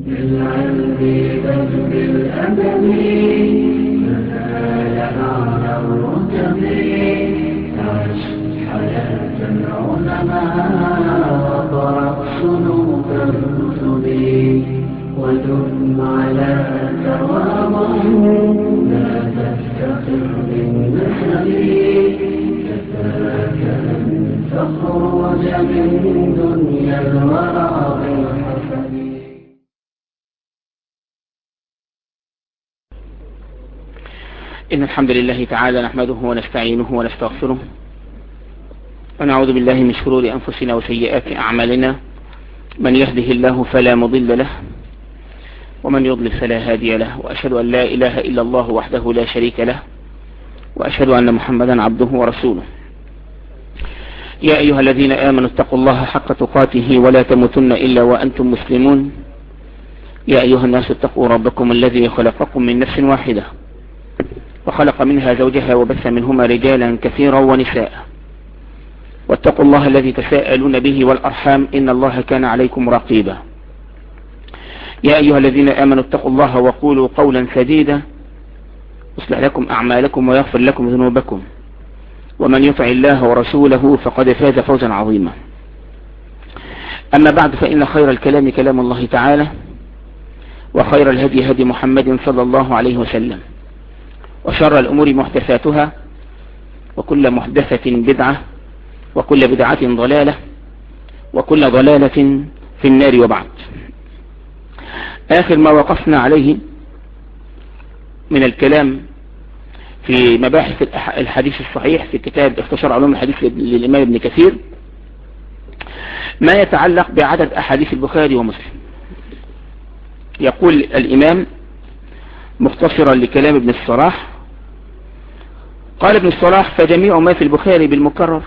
بالعلم بل بالأدب تنال أعلى الرتب عش حياة العلماء وقرأ صنوف الكتب ودم على تواضع لا تفتخر بالنسب كفاك أن تخرج من دنيا الورى بالحسب. إن الحمد لله تعالى نحمده ونستعينه ونستغفره ونعوذ بالله من شرور أنفسنا وسيئات أعمالنا. من يهده الله فلا مضل له ومن يضلل فلا هادي له، وأشهد أن لا إله إلا الله وحده لا شريك له، وأشهد أن محمدا عبده ورسوله. يا أيها الذين آمنوا اتقوا الله حق تقاته ولا تموتن إلا وأنتم مسلمون. يا أيها الناس اتقوا ربكم الذي خلقكم من نفس واحدة وخلق منها زوجها وبث منهما رجالا كثيرا ونساء، واتقوا الله الذي تساءلون به والأرحام إن الله كان عليكم رقيبا. يا أيها الذين آمنوا اتقوا الله وقولوا قولا سديدا يصلح لكم أعمالكم ويغفر لكم ذنوبكم، ومن يطع الله ورسوله فقد فاز فوزا عظيما. أما بعد، فإن خير الكلام كلام الله تعالى، وخير الهدي هدي محمد صلى الله عليه وسلم، وشر الأمور محدثاتها، وكل محدثة بدعة، وكل بدعة ضلالة، وكل ضلالة في النار. وبعد، آخر ما وقفنا عليه من الكلام في مباحث الحديث الصحيح في كتاب اختصار علوم الحديث للإمام ابن كثير ما يتعلق بعدد أحاديث البخاري ومسلم. يقول الإمام مختصرا لكلام ابن الصلاح: قال ابن الصلاح: فجميع ما في البخاري بالمكرر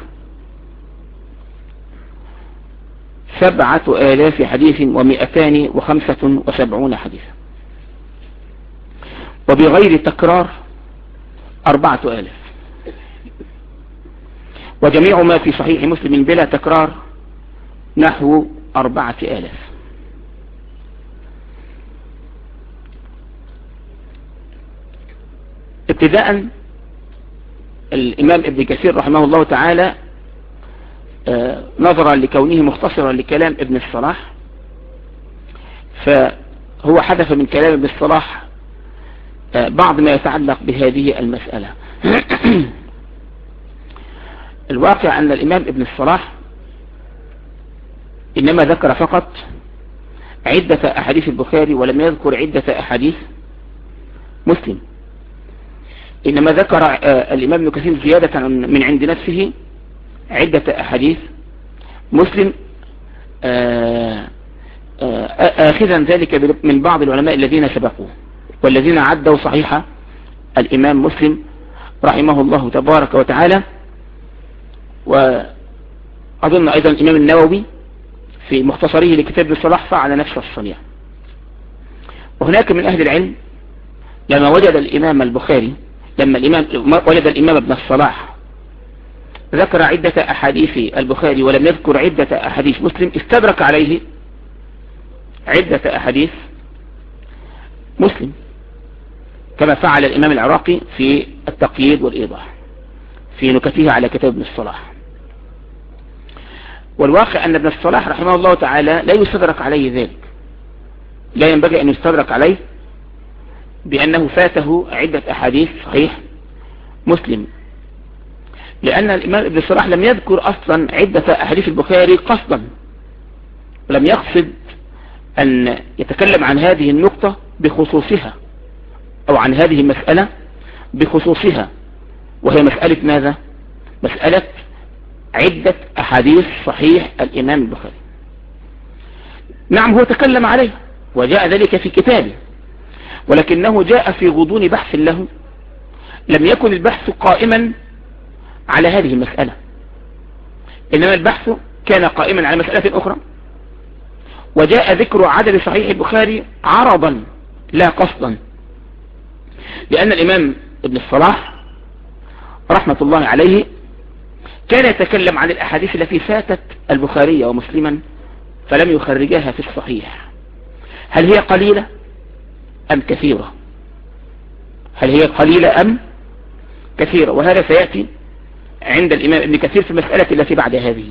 7,000 حديث و275 حديثا، وبغير تكرار 4,000، وجميع ما في صحيح مسلم بلا تكرار نحو 4,000. ابتداء الإمام ابن كثير رحمه الله تعالى نظرا لكونه مختصرا لكلام ابن الصلاح، فهو حذف من كلام ابن الصلاح بعض ما يتعلق بهذه المسألة. الواقع أن الإمام ابن الصلاح إنما ذكر فقط عدة أحاديث البخاري ولم يذكر عدة أحاديث مسلم، إنما ذكر الإمام ابن كثير زيادة من عند نفسه عدة أحاديث مسلم، آخذا ذلك من بعض العلماء الذين سبقوه والذين عدوا صحيح الإمام مسلم رحمه الله تبارك وتعالى. وأظن أيضا الإمام النووي في مختصره لكتاب الصلاح فعل نفس الصنيع. وهناك من أهل العلم لما وجد الإمام البخاري وجد الإمام ابن الصلاح ذكر عدة أحاديث البخاري ولم يذكر عدة أحاديث مسلم، استدرك عليه عدة أحاديث مسلم، كما فعل الإمام العراقي في التقييد والإيضاح في نكته على كتاب ابن الصلاح. والواقع أن ابن الصلاح رحمه الله تعالى لا يستدرك عليه ذلك، لا ينبغي أن يستدرك عليه بأنه فاته عدة أحاديث صحيح مسلم، لأن الإمام ابن الصلاح لم يذكر أصلا عدة أحاديث البخاري قصدا، ولم يقصد أن يتكلم عن هذه النقطة بخصوصها أو عن هذه المسألة بخصوصها، وهي مسألة ماذا؟ مسألة عدة أحاديث صحيح الإمام البخاري. نعم، هو تكلم عليه وجاء ذلك في كتابه، ولكنه جاء في غضون بحث له، لم يكن البحث قائما على هذه المسألة، إنما البحث كان قائما على مسألة أخرى، وجاء ذكر عدد صحيح البخاري عرضا لا قصدا، لأن الإمام ابن الصلاح رحمة الله عليه كان يتكلم عن الأحاديث التي فاتت البخاري ومسلما فلم يخرجها في الصحيح، هل هي قليلة أم كثيرة؟ هل هي قليلة أم كثيرة؟ وهذا سيأتي عند الإمام ابن كثير في المسألة التي بعد هذه.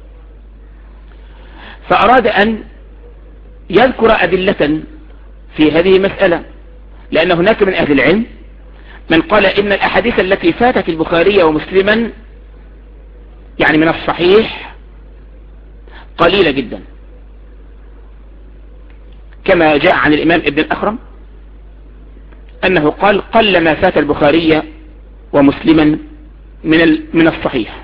فأراد أن يذكر أدلة في هذه المسألة، لأن هناك من أهل العلم من قال إن الأحاديث التي فاتت البخاري ومسلما يعني من الصحيح قليلة جدا، كما جاء عن الإمام ابن الأخرم أنه قال قل ما فات البخاري ومسلما من الصحيح.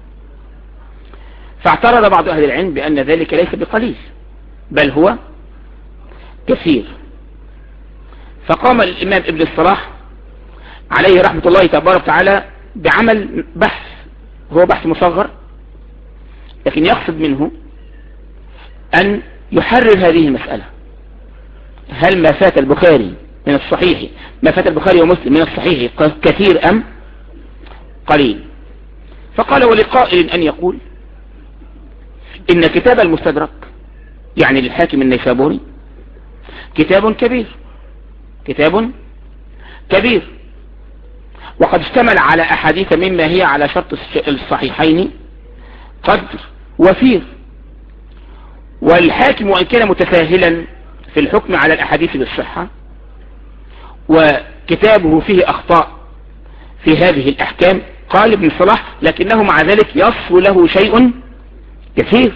فاعترض بعض أهل العلم بأن ذلك ليس بقليل بل هو كثير. فقام الإمام ابن الصلاح عليه رحمة الله تبارك وتعالى بعمل بحث، هو بحث مصغر لكن يقصد منه أن يحرر هذه المسألة: هل ما فات البخاري من الصحيح، ما فات البخاري ومسلم من الصحيح كثير أم قليل؟ فقال: ولقائل أن يقول إن كتاب المستدرك يعني للحاكم النيسابوري كتاب كبير، وقد اشتمل على أحاديث مما هي على شرط الصحيحين قدر وفير، والحاكم وإن كان متساهلا في الحكم على الأحاديث بالصحة وكتابه فيه أخطاء في هذه الأحكام، قال ابن صلاح لكنه مع ذلك يصف له شيء كثير.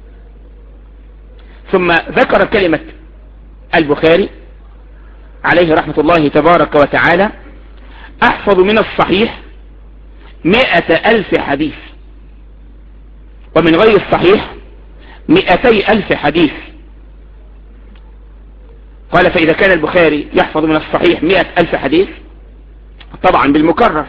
ثم ذكر كلمة البخاري عليه رحمة الله تبارك وتعالى: أحفظ من الصحيح 100,000 حديث، ومن غير الصحيح 200,000 حديث. قال: فإذا كان البخاري يحفظ من الصحيح 100,000 حديث طبعا بالمكرر،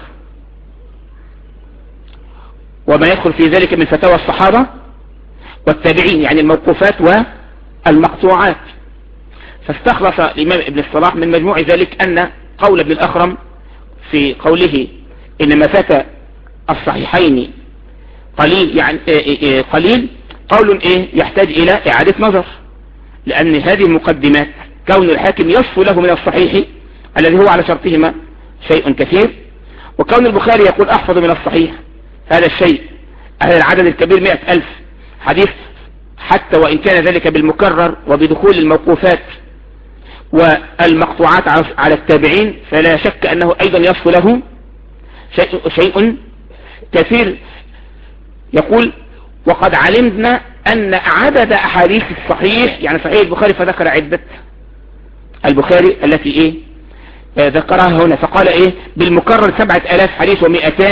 وما يدخل في ذلك من فتاوى الصحابة والتابعين يعني الموقوفات والمقطوعات. فاستخلص الإمام ابن الصلاح من مجموع ذلك أن قول ابن الأخرم في قوله إن ما فات الصحيحين قليل يعني قليل قول يحتاج إلى إعادة نظر، لأن هذه المقدمات كون الحاكم يصف له من الصحيح الذي هو على شرطهما شيء كثير، وكون البخاري يقول أحفظ من الصحيح هذا الشيء على العدد الكبير 100,000 حديث، حتى وإن كان ذلك بالمكرر وبدخول الموقوفات والمقطوعات على التابعين، فلا شك أنه أيضا يصف له شيء كثير. يقول: وقد علمنا أن عدد أحاديث الصحيح يعني صحيح البخاري، فذكر عدة البخاري التي ذكرها هنا، فقال بالمكرر 7,000 حديث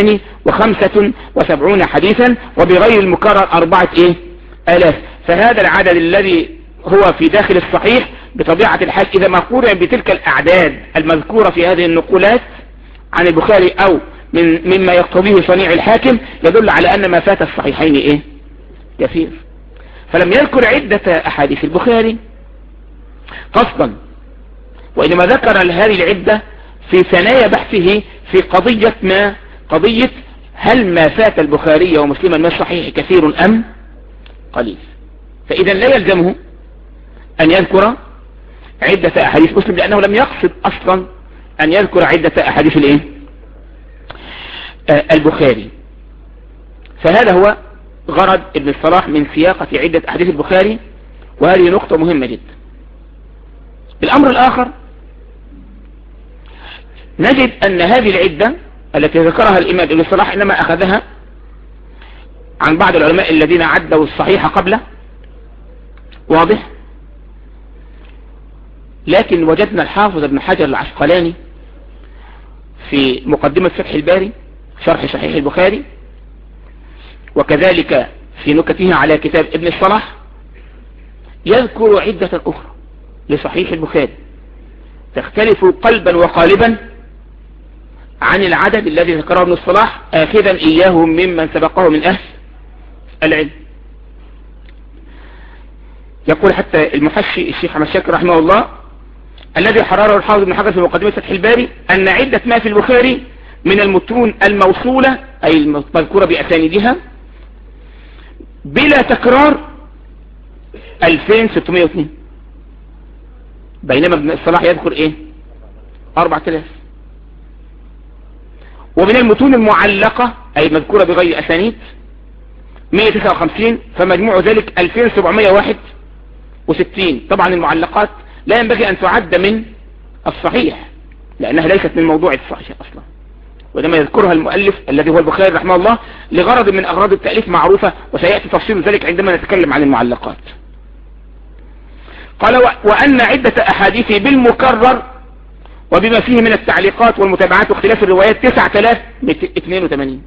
و275 حديثا، وبغير المكرر 4,000. فهذا العدد الذي هو في داخل الصحيح بطبيعة الحال إذا ما قرن بتلك الأعداد المذكورة في هذه النقولات عن البخاري أو مما يقتضيه صنيع الحاكم، يدل على أن ما فات الصحيحين كثير. فلم يذكر عدة أحاديث البخاري قصدا، وإنما ذكر هذه العدة في ثنايا بحثه في قضية هل ما فات البخاري ومسلما من الصحيح كثير أم قليل. فإذا لا يلزمه أن يذكر عدة أحاديث مسلم، لأنه لم يقصد أصلا أن يذكر عدة أحاديث البخاري. فهذا هو غرض ابن الصلاح من سياقة عدة أحاديث البخاري، وهذه نقطة مهمة جدا. الأمر الآخر، نجد أن هذه العدة التي ذكرها الإمام ابن الصلاح إنما أخذها عن بعض العلماء الذين عدوا الصحيح قبله، واضح. لكن وجدنا الحافظ ابن حجر العسقلاني في مقدمة فتح الباري شرح صحيح البخاري، وكذلك في نكته على كتاب ابن الصلاح، يذكر عدة أخرى لصحيح البخاري تختلف قلبا وقالبا عن العدد الذي ذكره ابن الصلاح، آخذا إياهم ممن سبقه من أهل العلم. يقول حتى المحشي الشيخ أحمد شاكر رحمه الله: الذي حرره الحافظ ابن حجر في مقدمة فتح الباري أن عدة ما في البخاري من المتون الموصولة أي المذكورة بأسانيدها بلا تكرار 2602. بينما ابن الصلاح يذكر ايه 4000. ومن المتون المعلقة اي مذكورة بغير اسانيد 159، فمجموع ذلك 2761. طبعا المعلقات لا ينبغي ان تعد من الصحيح لانها ليست من موضوع الصحيح اصلا، وإنما يذكرها المؤلف الذي هو البخاري رحمه الله لغرض من اغراض التأليف معروفة، وسيأتي تفصيل ذلك عندما نتكلم عن المعلقات. قال وأن عدة أحاديث بالمكرر وبما فيه من التعليقات والمتابعات واختلاف الروايات 9082،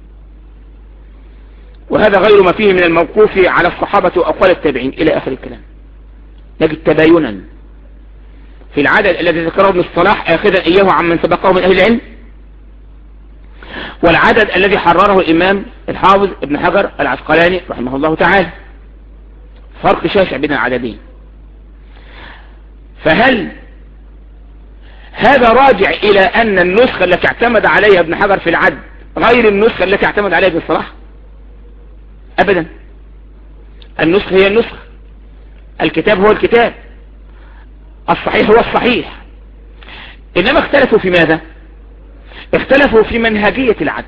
وهذا غير ما فيه من الموقوف على الصحابة وأقوال التابعين إلى آخر الكلام. نجد تباينا في العدد الذي ذكره ابن الصلاح آخذا إياه عمن سبقه من أهل العلم، والعدد الذي حرره الإمام الحافظ ابن حجر العسقلاني رحمه الله تعالى، فرق شاسع بين العددين. فهل هذا راجع إلى أن النسخة التي اعتمد عليها ابن حجر في العد غير النسخة التي اعتمد عليها ابن الصلاح؟ أبدا، النسخة هي النسخة، الكتاب هو الكتاب، الصحيح هو الصحيح. إنما اختلفوا في ماذا؟ اختلفوا في منهجية العد،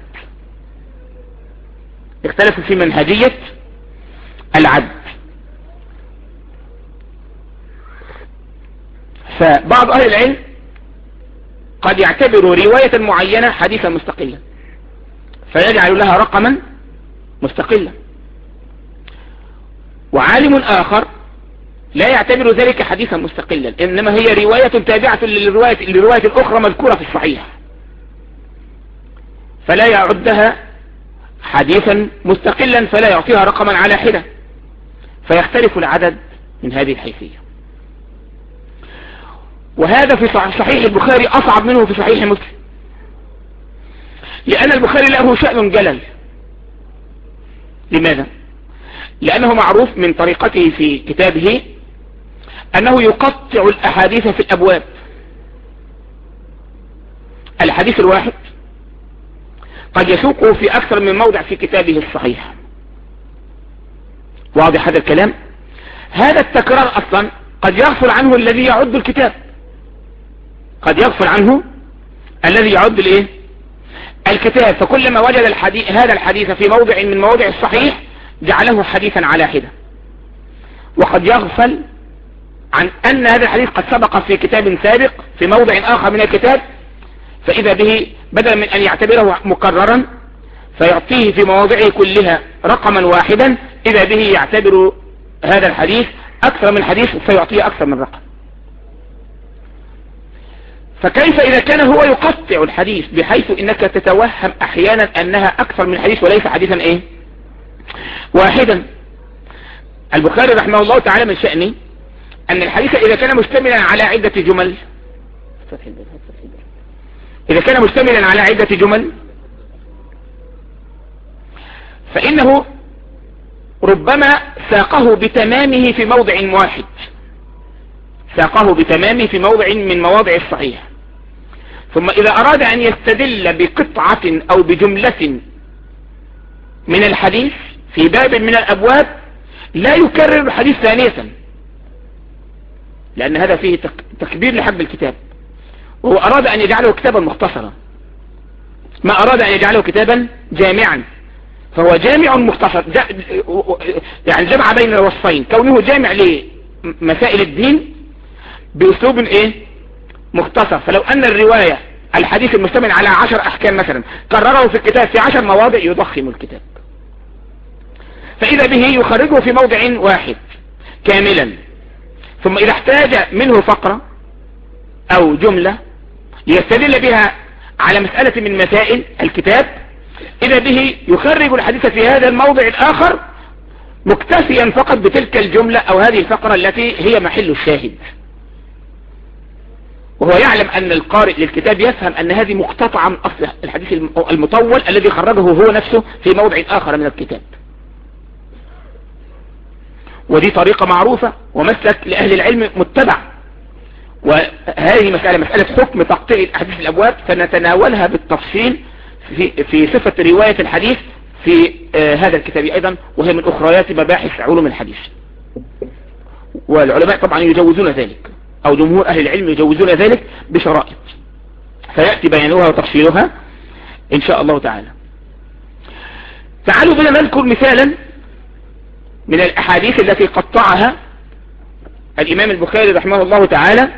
اختلفوا في منهجية العد. فبعض أهل العلم قد يعتبروا رواية معينة حديثا مستقلا فيجعل لها رقما مستقلا، وعالم آخر لا يعتبر ذلك حديثا مستقلا، إنما هي رواية تابعة للرواية الأخرى مذكورة في الصحيح، فلا يعدها حديثا مستقلا، فلا يعطيها رقما على حدة، فيختلف العدد من هذه الحيثية. وهذا في صحيح البخاري أصعب منه في صحيح مسلم، لأن البخاري له شأن جلل. لماذا؟ لأنه معروف من طريقته في كتابه أنه يقطع الأحاديث في الأبواب. الحديث الواحد قد يسوقه في أكثر من موضع في كتابه الصحيح. واضح هذا الكلام؟ هذا التكرار أصلا قد يغفل عنه الذي يعد الكتاب، قد يغفل عنه الذي يعد الايه الكتاب، فكلما وجد هذا الحديث في موضع من مواضع الصحيح جعله حديثا على حدة. وقد يغفل عن أن هذا الحديث قد سبق في كتاب سابق في موضع آخر من الكتاب، فإذا به بدلا من أن يعتبره مكررا فيعطيه في مواضعه كلها رقما واحدا، إذا به يعتبر هذا الحديث أكثر من حديث فيعطيه أكثر من رقم. فكيف إذا كان هو يقطع الحديث بحيث إنك تتوهم أحيانا أنها أكثر من حديث وليس حديثا إيه واحدا. البخاري رحمه الله تعالى من شأنه أن الحديث إذا كان مشتملا على عدة جمل، إذا كان مشتملا على عدة جمل فإنه ربما ساقه بتمامه في موضع واحد، ساقه بتمامه في موضع من مواضع الصحيح، ثم إذا أراد أن يستدل بقطعة أو بجملة من الحديث في باب من الأبواب لا يكرر الحديث ثانية، لأن هذا فيه تكبير لحجم الكتاب، وهو أراد أن يجعله كتابا مختصرا، ما أراد أن يجعله كتابا جامعا، فهو جامع مختصر، يعني جمع بين الوصفين، كونه جامع لمسائل الدين بأسلوب إيه مختصر. فلو أن الرواية الحديث المشتمل على 10 أحكام مثلا كرره في الكتاب في 10 مواضع يضخم الكتاب، فإذا به يخرجه في موضع واحد كاملا، ثم إذا احتاج منه فقرة أو جملة ليستدل بها على مسألة من مسائل الكتاب إذا به يخرج الحديث في هذا الموضع الآخر مكتفيا فقط بتلك الجملة أو هذه الفقرة التي هي محل الشاهد، وهو يعلم أن القارئ للكتاب يفهم أن هذه مقتطعة من أصل الحديث المطول الذي خرجه هو نفسه في موضع آخر من الكتاب. ودي طريقة معروفة ومسلك لأهل العلم متبع، وهذه مسألة حكم تقطيع الأحاديث الأبواب سنتناولها بالتفصيل في صفة رواية الحديث في هذا الكتاب أيضا، وهي من أخريات مباحث علوم الحديث، والعلماء طبعا يجوزون ذلك أو جمهور أهل العلم يجوزون ذلك بشرائط، فيأتي بيانها وتفصيلها إن شاء الله تعالى. تعالوا بنا نذكر مثالا من الأحاديث التي قطعها الإمام البخاري رحمه الله تعالى،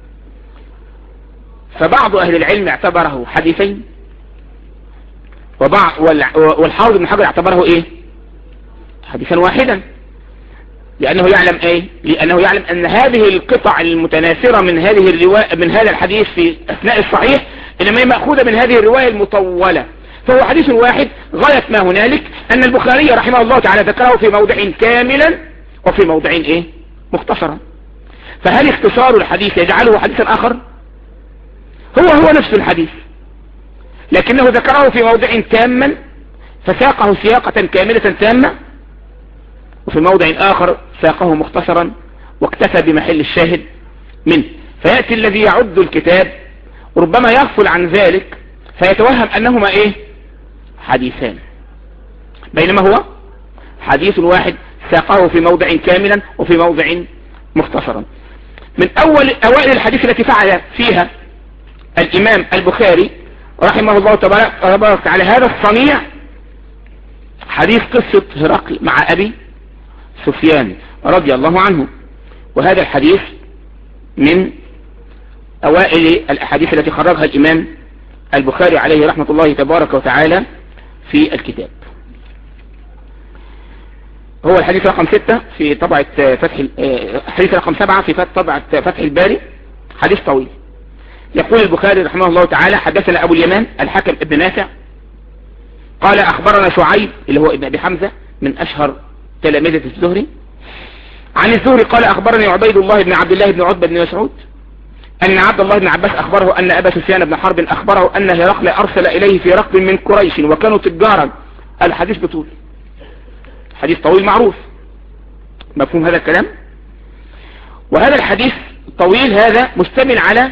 فبعض أهل العلم اعتبره حديثين، والحافظ ابن حجر اعتبره إيه؟ حديثا واحدا، لأنه يعلم إيه؟ لأنه يعلم أن هذه القطع المتناثرة من هذه الرواية من هذا الحديث في أثناء الصحيح إنما هي مأخوذة من هذه الرواية المطولة، فهو حديث واحد. غاية ما هنالك أن البخاري رحمه الله تعالى ذكره في موضع كاملا وفي موضع إيه؟ مختصرا. فهل اختصار الحديث يجعله حديثا آخر؟ هو نفس الحديث، لكنه ذكره في موضع تاما فساقه سياقة كاملة تامة، وفي موضع آخر ساقه مختصرا واكتفى بمحل الشاهد منه. فيأتي الذي يعد الكتاب ربما يغفل عن ذلك فيتوهم أنهما إيه؟ حديثان، بينما هو حديث واحد ساقه في موضع كاملا وفي موضع مختصرا. من أوائل الحديث التي فعل فيها الإمام البخاري رحمه الله تبارك على هذا الصنيع حديث قصة هرقل مع أبي سفيان رضي الله عنه، وهذا الحديث من أوائل الأحاديث التي خرجها الإمام البخاري عليه رحمة الله تبارك وتعالى في الكتاب. هو الحديث رقم 6 في طبعة حديث رقم 7 في طبعة فتح الباري، حديث طويل. يقول البخاري رحمه الله تعالى: حدثنا أبو اليمان الحكم ابن نافع قال أخبرنا شعيب اللي هو ابن أبي حمزة من أشهر تلامذة الزهري عن الزهري قال أخبرني عبيد الله بن عبد الله بن عتبة بن مسعود أن عبد الله بن عباس أخبره أن أبا سفيان بن حرب أخبره أن هرقل أرسل إليه في ركب من قريش وكانوا تجارا. الحديث بطول، حديث طويل معروف، مفهوم هذا الكلام. وهذا الحديث الطويل هذا مشتمل على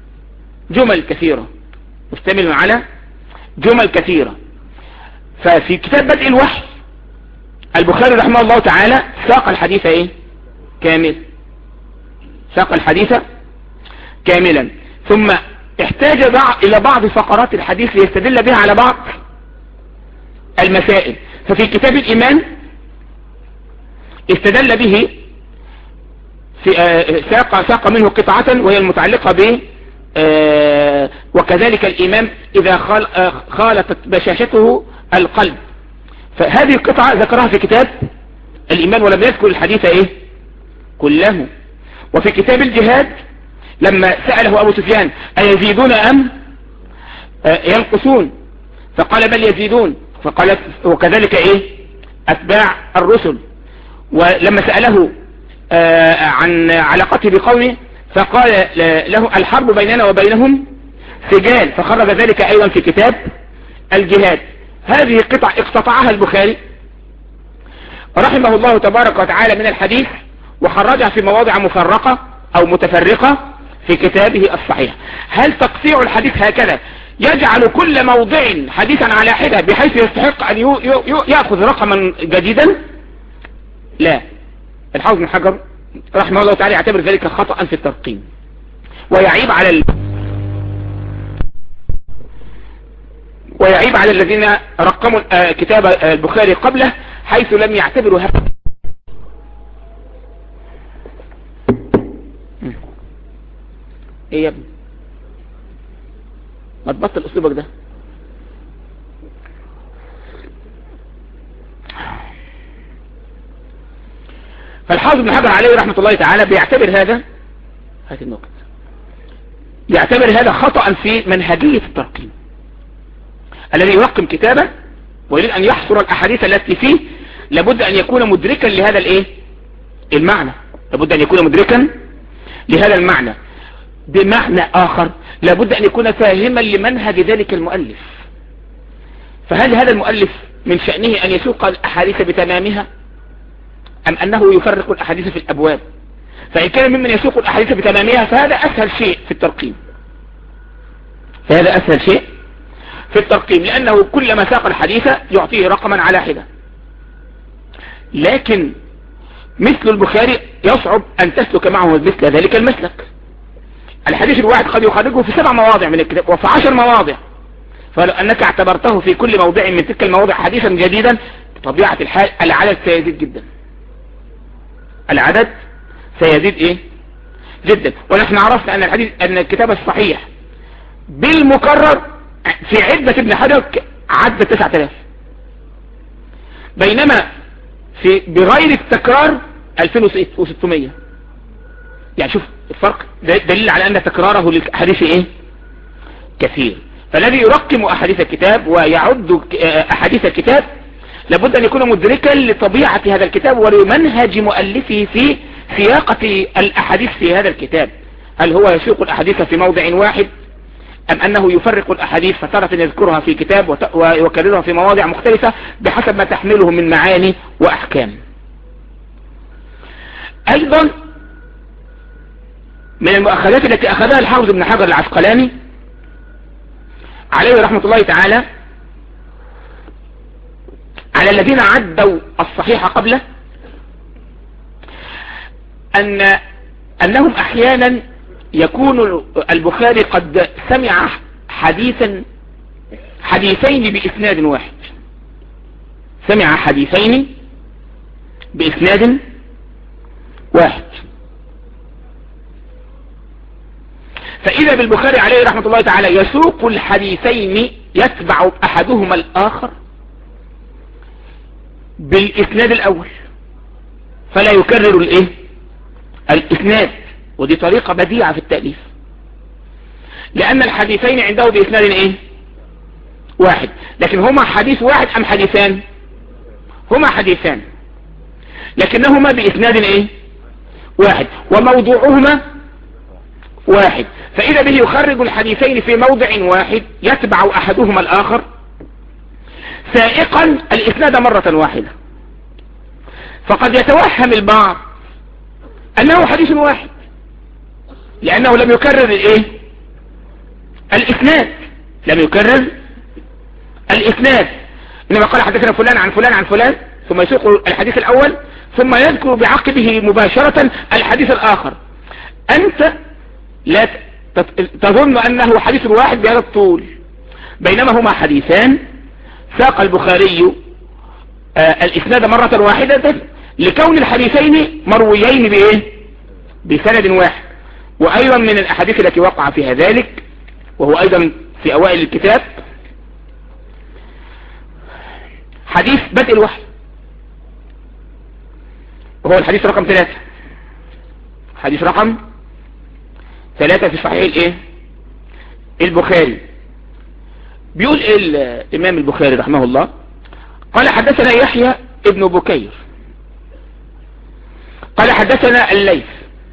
جمل كثيرة. ففي كتاب بدء الوحي البخاري رحمه الله تعالى ساق الحديث ايه؟ ساق الحديث كاملا، ثم احتاج إلى بعض فقرات الحديث ليستدل بها على بعض المسائل. ففي كتاب الإيمان استدل به في ساق منه قطعة وهي المتعلقة به وكذلك الإمام إذا خالطت بشاشته القلب، فهذه القطعة ذكرها في كتاب الإيمان ولم يذكر الحديث ايه؟ كله. وفي كتاب الجهاد لما سأله أبو سفيان أيزيدون أم ينقصون؟ فقال بل يزيدون، فقال وكذلك ايه؟ أتباع الرسل. ولما سأله عن علاقته بقومه فقال له الحرب بيننا وبينهم سجال، فخرج ذلك أيضا في كتاب الجهاد. هذه قطع اقتطعها البخاري رحمه الله تبارك وتعالى من الحديث وخرجها في مواضع مفرقة أو متفرقة في كتابه الصحيح. هل تقطيع الحديث هكذا يجعل كل موضع حديثا على حدة بحيث يستحق أن يأخذ رقما جديدا؟ لا، الحافظ ابن حجر رحمه الله تعالى يعتبر ذلك خطأ في الترقيم، ويعيب على الذين رقموا كتاب البخاري قبله حيث لم يعتبروا هذا. ايه يا ابني؟ ما تبطل اسلوبك ده. فالحافظ ابن حجر عليه رحمة الله تعالى بيعتبر هذه النقطة، يعتبر هذا خطأ في منهجية الترقيم. الذي يرقم كتابه ويريد أن يحصر الأحاديث التي فيه لابد أن يكون مدركا لهذا الايه؟ المعنى، لابد أن يكون مدركا لهذا المعنى. بمعنى آخر لابد أن يكون فاهما لمنهج ذلك المؤلف. فهل هذا المؤلف من شأنه أن يسوق الأحاديث بتمامها أم أنه يفرق الأحاديث في الأبواب؟ فإن كان ممن يسوق الأحاديث بتمامها فهذا أسهل شيء في الترقيم، لأنه كلما ساق الحديث يعطيه رقما على حدة. لكن مثل البخاري يصعب أن تسلك معه مثل ذلك المسلك، الحديث الواحد قد يخرجه في 7 مواضع من الكتاب وفي 10 مواضع، فلو أنك اعتبرته في كل موضع من تلك المواضع حديثا جديدا بطبيعة الحال العدد سيزيد جدا، العدد سيزيد ايه جدا. ونحن عرفنا ان الحديث ان الكتاب الصحيح بالمكرر في عدة ابن حجر عدد 9000، بينما بغير التكرار 2600. يعني شوف الفرق، دليل على ان تكراره للحديث ايه كثير. فالذي يرقم احاديث الكتاب ويعد احاديث الكتاب لابد ان يكون مدركا لطبيعة هذا الكتاب ولمنهج مؤلفه في سياقة الاحاديث في هذا الكتاب. هل هو يسوق الاحاديث في موضع واحد ام انه يفرق الاحاديث فترة يذكرها في كتاب ويكررها في مواضع مختلفة بحسب ما تحمله من معاني واحكام. ايضا من المؤخذات التي اخذها الحافظ ابن حجر العسقلاني عليه رحمة الله تعالى على الذين عدوا الصحيح قبله أنهم أحيانا يكون البخاري قد سمع حديثين بإسناد واحد، سمع حديثين بإسناد واحد. فإذا بالبخاري عليه رحمة الله تعالى يسوق الحديثين يتبع أحدهما الآخر بالإسناد الأول فلا يكرر الإسناد، ودي طريقة بديعة في التأليف، لأن الحديثين عنده بإسناد واحد. لكن هما حديث واحد أم حديثان؟ هما حديثان لكنهما بإسناد واحد وموضوعهما واحد. فإذا به يخرج الحديثين في موضع واحد يتبع أحدهما الآخر سائقا الإسناد مرة واحدة. فقد يتوهم البعض أنه حديث واحد لأنه لم يكرر الإسناد، لم يكرر الإسناد، إنما قال حدثنا فلان عن فلان عن فلان ثم يسوق الحديث الأول ثم يذكر بعقبه مباشرة الحديث الآخر. أنت لا تظن أنه حديث واحد بهذا الطول، بينما هما حديثان ساق البخاري الإسناد مرة واحدة لكون الحديثين مرويين بسند واحد. وأيضا من الأحاديث التي وقع فيها ذلك وهو أيضا في أوائل الكتاب حديث بدء الوحي، وهو الحديث رقم 3، حديث رقم 3 في صحيح البخاري. بيقول الإمام البخاري رحمه الله قال حدثنا يحيى ابن بكير قال حدثنا الليث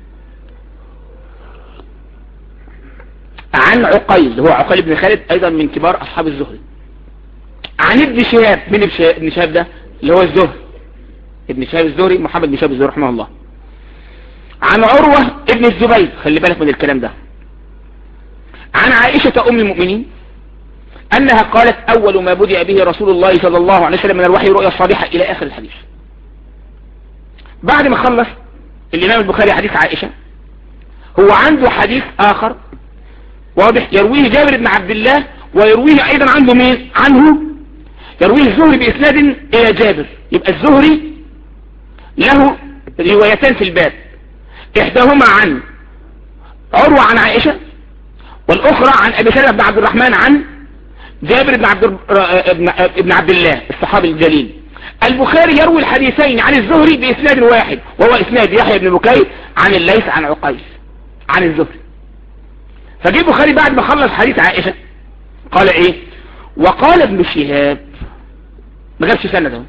عن عقيل، هو عقيل بن خالد أيضا من كبار أصحاب الزهري، عن ابن شهاب. من ابن شهاب ده اللي هو الزهري، ابن شهاب الزهري محمد بن شهاب الزهري رحمه الله، عن عروة ابن الزبير، خلي بالك من الكلام ده، عن عائشة أم المؤمنين أنها قالت أول ما بدأ به رسول الله صلى الله عليه وسلم من الوحي رؤيا الصالحة إلى آخر الحديث. بعد ما خلص الإمام البخاري حديث عائشة هو عنده حديث آخر واضح يرويه جابر بن عبد الله ويرويه أيضا عنه يرويه الزهري بإسناد إلى جابر. يبقى الزهري له روايتان في الباب، إحداهما عن عروة عن عائشة والأخرى عن أبي سلمة بن عبد الرحمن عن جابر بن عبد الله الصحابي الجليل. البخاري يروي الحديثين عن الزهري بإسناد واحد وهو إسناد يحيى بن بكير عن الليث عن عقيل عن الزهري. فجي البخاري بعد ما خلص حديث عائشة قال وقال ابن شهاب، ما جابش سند،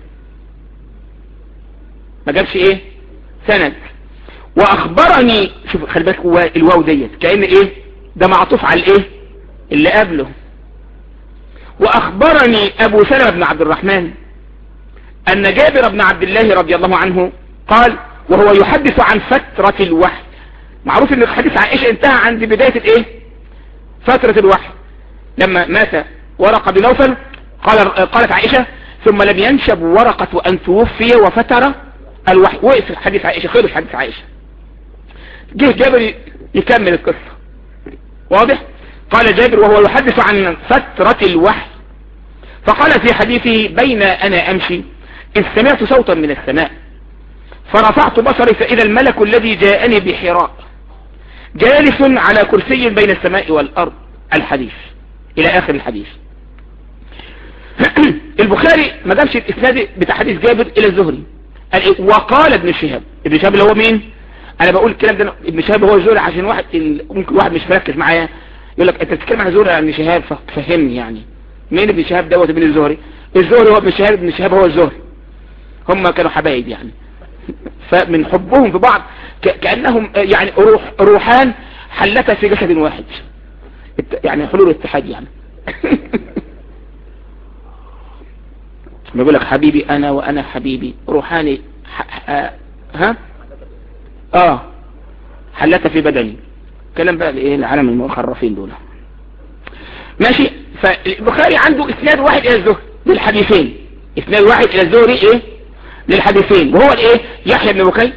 ما جابش سند، واخبرني، شوف خلي بالك الواو ديت كأن ده معطوف على اللي قبله. واخبرني ابو سلمة بن عبد الرحمن ان جابر بن عبد الله رضي الله عنه قال وهو يحدث عن فترة الوحي. معروف ان حديث عائشة انتهى عند بداية فترة الوحي لما مات ورقة بن نوفل. قالت عائشة ثم لم ينشب ورقة ان توفي وفتر الوحي. وقف حديث عائشة، خلص حديث عائشة، جه جابر يكمل القصة واضح؟ قال جابر وهو يحدث عن فترة الوحي، فقال في حديثه: بين أنا أمشي إذ سمعت صوتا من السماء فرفعت بصري فإذا الملك الذي جاءني بحراء جالس على كرسي بين السماء والأرض. الحديث إلى آخر الحديث. البخاري ما جابش الإسناد بتاع حديث جابر إلى الزهري، وقال ابن شهاب. ابن شهاب اللي هو مين؟ أنا بقول الكلام ده ابن شهاب هو الزهري، عشان واحد ممكن واحد مش مركز معايا يقول لك أنت بتتكلم عن الزهري عن ابن شهاب، ففهمني يعني مين ابن شهاب دوت ابن الزهري؟ الزهري هو ابن شهاب، ابن شهاب هو الزهري، هم كانوا حبايب يعني. فمن حبهم في بعض كأنهم يعني روحان حلتا في جسد واحد، يعني حلول اتحاد يعني. بيقول لك حبيبي انا وانا حبيبي روحاني حلتا في بدني. كلام بقى ايه العالم المخرفين دول. ماشي. فالبخاري عنده اسناد واحد الى الزهري للحديثين، اسناد واحد الى الزهري ايه للحديثين، وهو الايه يحيى بن بكير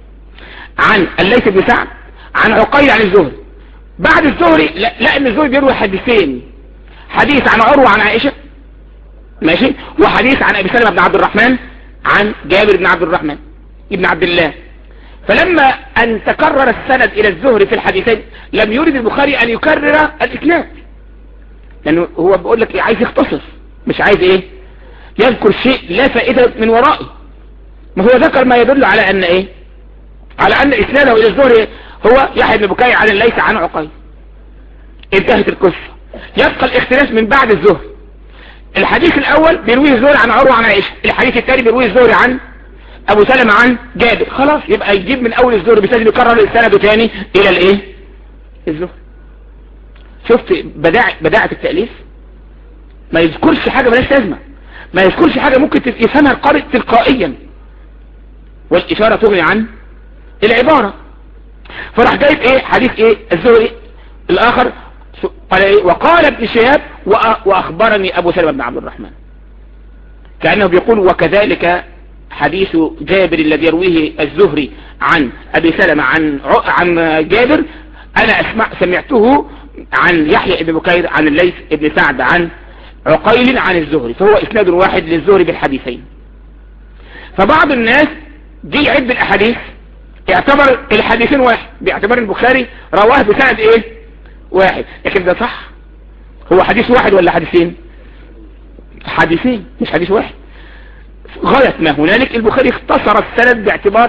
عن الليث بن سعد عن عقيل عن الزهري. بعد الزهري لا ان الزهري بيروي حديثين، حديث عن عروة عن عائشة، ماشي، وحديث عن ابي سلمة بن عبد الرحمن عن جابر بن عبد الرحمن ابن عبد الله. فلما ان تكرر السند الى الزهري في الحديثين لم يرد البخاري ان يكرر الاسناد، لانه هو بيقول لك عايز يختصر، مش عايز ايه يذكر شيء لا فائدة من ورائه. ما هو ذكر ما يدل على ان ايه، على ان اسناده الى الزهري هو يحيى بن بكير عن الليث عن عقيل. انتهت القصة. يبقى الاختلاف من بعد الزهري. الحديث الاول بيرويه الزهري عن عروة عن عائشة، الحديث الثاني بيرويه الزهري عن ابو سلمة عن جابر. خلاص يبقى يجيب من اول الزهري بسجل يكرر السند ثاني الى الايه الزهري. شفت بداعة التأليف؟ ما يذكرش حاجة ملاش لازمة، ما يذكرش حاجة ممكن يفهمها القارئ تلقائيا، والاشارة تغني عن العبارة. فراح جايب ايه حديث ايه الزهري الاخر قال ايه وقال ابن شهاب واخبرني ابو سلمة بن عبد الرحمن، كأنه بيقول وكذلك حديث جابر الذي يرويه الزهري عن ابي سلمة عن جابر انا سمعته عن يحيى بن بكير عن الليث بن سعد عن عقيل عن الزهري، فهو اسناد واحد للزهري بالحديثين. فبعض الناس جي يعد الاحاديث يعتبر الحديثين واحد، بيعتبر البخاري رواه بسند ايه واحد، لكن ده صح؟ هو حديث واحد ولا حديثين؟ حديثين مش حديث واحد. غاية ما هنالك البخاري اختصر السند باعتبار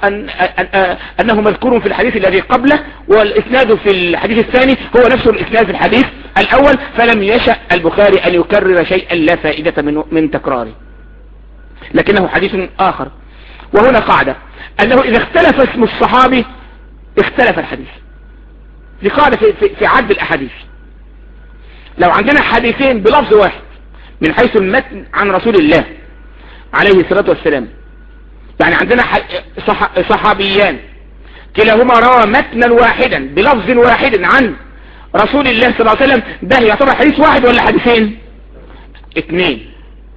انه مذكور في الحديث الذي قبله، والاسناد في الحديث الثاني هو نفسه الاسناد في الحديث الاول، فلم يشأ البخاري ان يكرر شيئا لا فائدة من تكراره، لكنه حديث اخر. وهنا قاعدة انه اذا اختلف اسم الصحابي اختلف الحديث. دي قاعدة في عد الاحاديث. لو عندنا حديثين بلفظ واحد من حيث المتن عن رسول الله عليه الصلاة والسلام، يعني عندنا صحابيان كلاهما روى متنا واحدا بلفظ واحد عن رسول الله صلى الله عليه وسلم، ده يعتبر حديث واحد ولا حديثين؟ اثنين.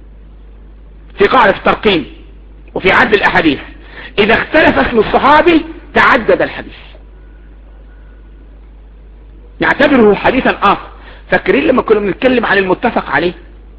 في قاعدة الترقيم وفي عد الاحاديث اذا اختلف اسم الصحابي تعدد الحديث، نعتبره حديثا اخر. فاكرين لما كنا بنتكلم عن المتفق عليه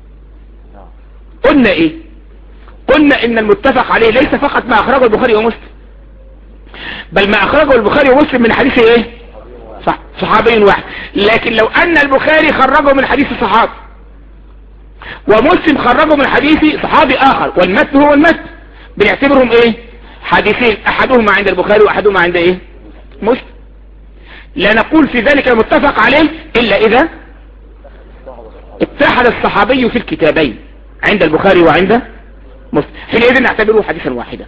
قلنا ايه؟ قلنا ان المتفق عليه ليس فقط ما اخرجه البخاري ومسلم، بل ما اخرجه البخاري ومسلم من حديث ايه صحابي واحد. لكن لو ان البخاري خرجه من حديث صحابي ومسلم خرجه من حديث صحابي اخر والمتن هو المتن، بنعتبرهم ايه حديثين، احدهما عند البخاري واحدهما عند ايه مسلم. لا نقول في ذلك المتفق عليه الا اذا اتحد الصحابي في الكتابين عند البخاري وعند مسلم، حينئذ نعتبره حديثا واحدا.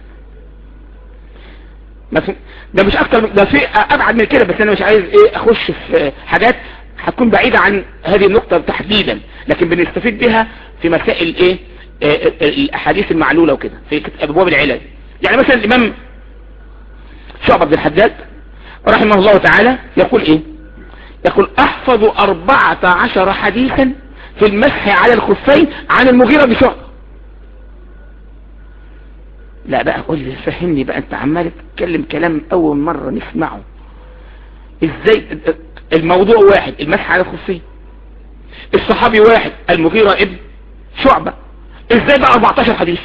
ده مش اكتر، ده في ابعد من كده، بس انا مش عايز ايه اخش في حاجات هتكون بعيدة عن هذه النقطة تحديدا، لكن بنستفيد بها في مسائل ايه الاحاديث المعلولة وكده في ابواب العلاج. يعني مثلا الامام شعبة بن الحجاج رحمه الله تعالى يقول ايه؟ يقول احفظ 14 حديثا في المسح على الخفين عن المغيرة بن شعبة. لا بقى قول لي فهمني بقى، انت عمال تتكلم كلام اول مرة نسمعه، ازاي الموضوع واحد، المسح على الخفين، الصحابي واحد المغيرة ابن شعبة، ازاي بقى 14 حديث؟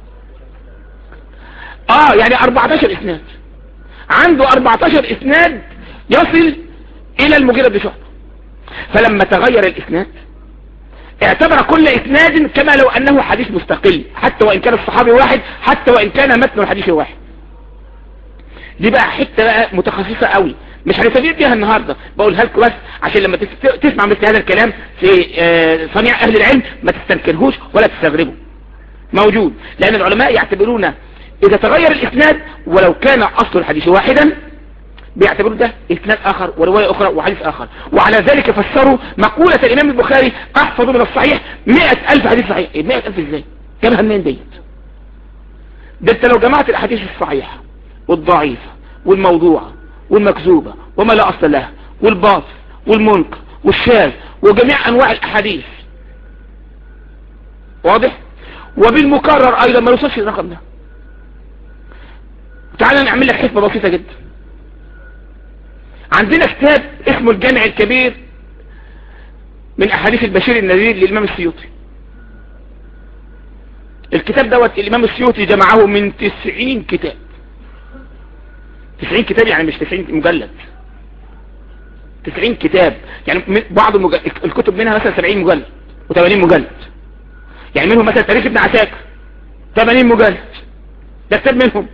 يعني 14 اسناد، عنده 14 اسناد يصل الى المغيرة بن شعبة. فلما تغير الاسناد اعتبر كل اسناد كما لو انه حديث مستقل، حتى وان كان الصحابي واحد، حتى وان كان متن الحديث واحد. دي بقى حتة بقى متخصصة قوي، مش هنستفيد بيها النهاردة، بقولها لكم بس عشان لما تسمع مثل هذا الكلام في صنيع اهل العلم ما تستنكرهوش ولا تستغربه، موجود. لان العلماء يعتبرون اذا تغير الاسناد ولو كان اصل الحديث واحدا بيعتبروا ده اسناد اخر ورواية اخرى وحديث اخر. وعلى ذلك فسروا مقولة الامام البخاري احفظ من الصحيح 100,000 حديث صحيح. 100,000 ازاي؟ جابها منين ديت؟ ده انت لو جمعت الاحاديث الصحيحة والضعيفة والموضوعة والمكذوبة وما لا اصل لها والباطل والمنكر والشاذ وجميع انواع الاحاديث، واضح؟ وبالمكرر ايضا ما يوصلش الرقم ده. تعال نعمل لك حسبة بسيطة جدا. عندنا كتاب اسمه الجامع الكبير من احاديث البشير النذير للامام السيوطي. الكتاب دوت الامام السيوطي جمعه من 90 كتاب. 90 كتاب يعني مش 90 مجلد، 90 كتاب يعني بعض الكتب منها مثلا 70 مجلد و80 مجلد، يعني منهم مثلا تاريخ ابن عساكر 80 مجلد، ده كتاب منهم.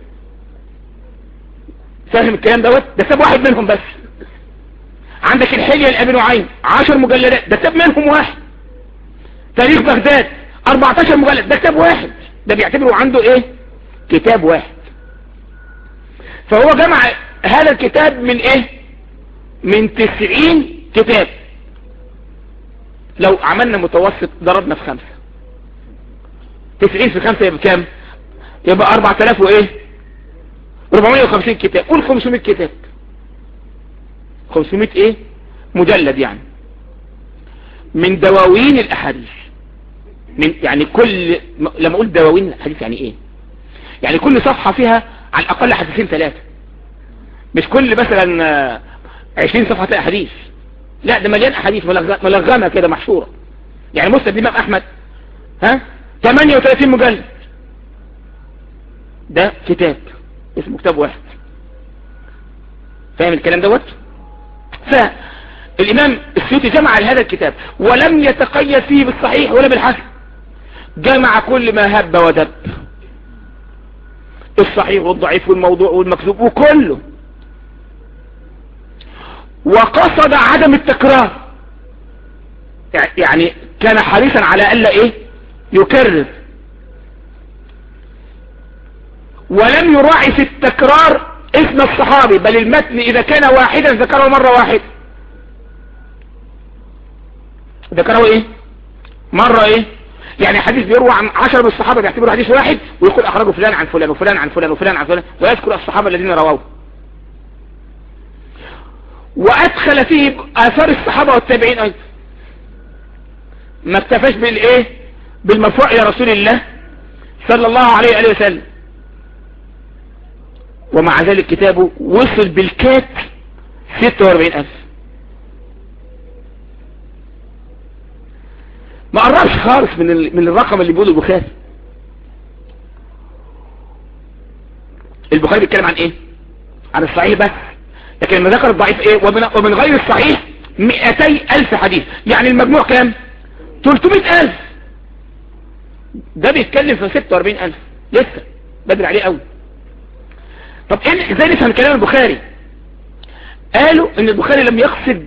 فاهم الكلام دوت؟ ده كتاب واحد منهم بس. عندك الحلية لأبي نعيم 10 مجلدات، ده كتاب منهم واحد. تاريخ بغداد 14 مجلد، ده كتاب واحد. ده بيعتبروا عنده ايه؟ كتاب واحد. فهو جمع هذا الكتاب من ايه؟ من 90 كتاب. لو عملنا متوسط ضربنا في 5، 90 في 5 يبقى كام؟ يبقى 4000 وايه؟ 450 كتاب. قول 500 كتاب، 500 ايه؟ مجلد يعني من دواوين الاحاديث. من يعني كل لما اقول دواوين الاحاديث يعني ايه؟ يعني كل صفحة فيها على الاقل حديثين 3، مش كل مثلا 20 صفحة تلاقي حديث، لا ده مليان احاديث ملغمة كده محشورة. يعني مسند الامام احمد 38 مجلد، ده كتاب اسمه كتاب واحد. فاهم الكلام دوت؟ فالامام السيوطي جمع هذا الكتاب ولم يتقيد فيه بالصحيح ولا بالحسن، جمع كل ما هب ودب، الصحيح والضعيف والموضوع والمكذوب وكله، وقصد عدم التكرار. يعني كان حريصا على الا ايه؟ يكرر، ولم يراعي في التكرار اسم الصحابي، بل المتن اذا كان واحدا ذكره مرة واحد، ذكره ايه؟ مرة ايه؟ يعني حديث بيروى عن 10 من الصحابة بيعتبره حديث واحد ويقول اخرجه فلان عن فلان وفلان عن فلان وفلان عن فلان، ويذكر الصحابة الذين رواه. وادخل فيه اثار الصحابة والتابعين ايضا، ما اكتفاش بالايه؟ بالمرفوع الى رسول الله صلى الله عليه وآله وسلم. ومع ذلك كتابه وصل بالكات 46,000. ما قربش خالص من الرقم اللي بيقوله البخاري. البخاري بيتكلم عن ايه؟ عن الصحيح بس، لكن لما ذكر الضعيف ايه؟ ومن غير الصحيح 200,000 حديث، يعني المجموع كام؟ 300,000. ده بيتكلم في 46,000، لسه بدري عليه قوي. طب ازاي نفهم كلام البخاري؟ قالوا ان البخاري لم يقصد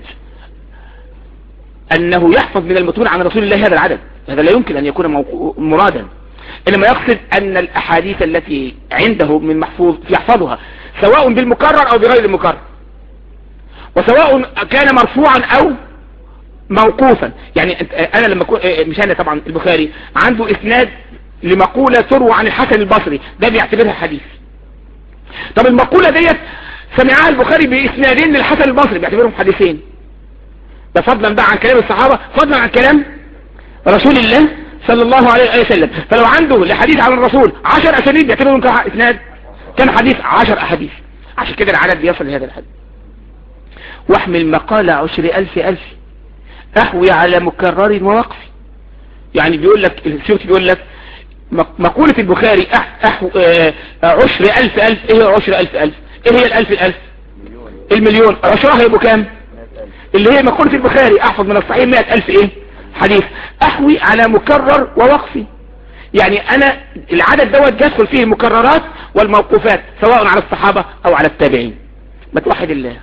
انه يحفظ من المتون عن رسول الله هذا العدد، هذا لا يمكن ان يكون مرادا، انما يقصد ان الاحاديث التي عنده من محفوظ يحفظها سواء بالمكرر او بغير المكرر، وسواء كان مرفوعا او موقوفا. يعني انا لما مش انا طبعا، البخاري عنده اسناد لمقولة تروى عن الحسن البصري، ده بيعتبرها حديث. طب المقولة ديت سمعها البخاري باسنادين للحسن البصري بيعتبرهم حديثين، ده فضلا بقى عن كلام الصحابة، فضلا عن كلام رسول الله صلى الله عليه وسلم. فلو عنده لحديث عن الرسول 10 اسانيد بيعتبرهم كاسناد، كان حديث 10 احاديث. عشان كده العدد بيصل لهذا الحد. واحمل مقال 10,000 احوي على مكرر ووقف. يعني بيقول لك السيوطي بيقول لك مقولة البخاري 10,000 ايه هي 10,000 ايه هي الالف المليون، عشرها يبقوا كام؟ اللي هي مقولة البخاري احفظ من الصحيح 100,000 ايه حديث، احوي على مكرر ووقفي. يعني انا العدد دوت يدخل فيه المكررات والموقوفات سواء على الصحابة او على التابعين. ما توحد الله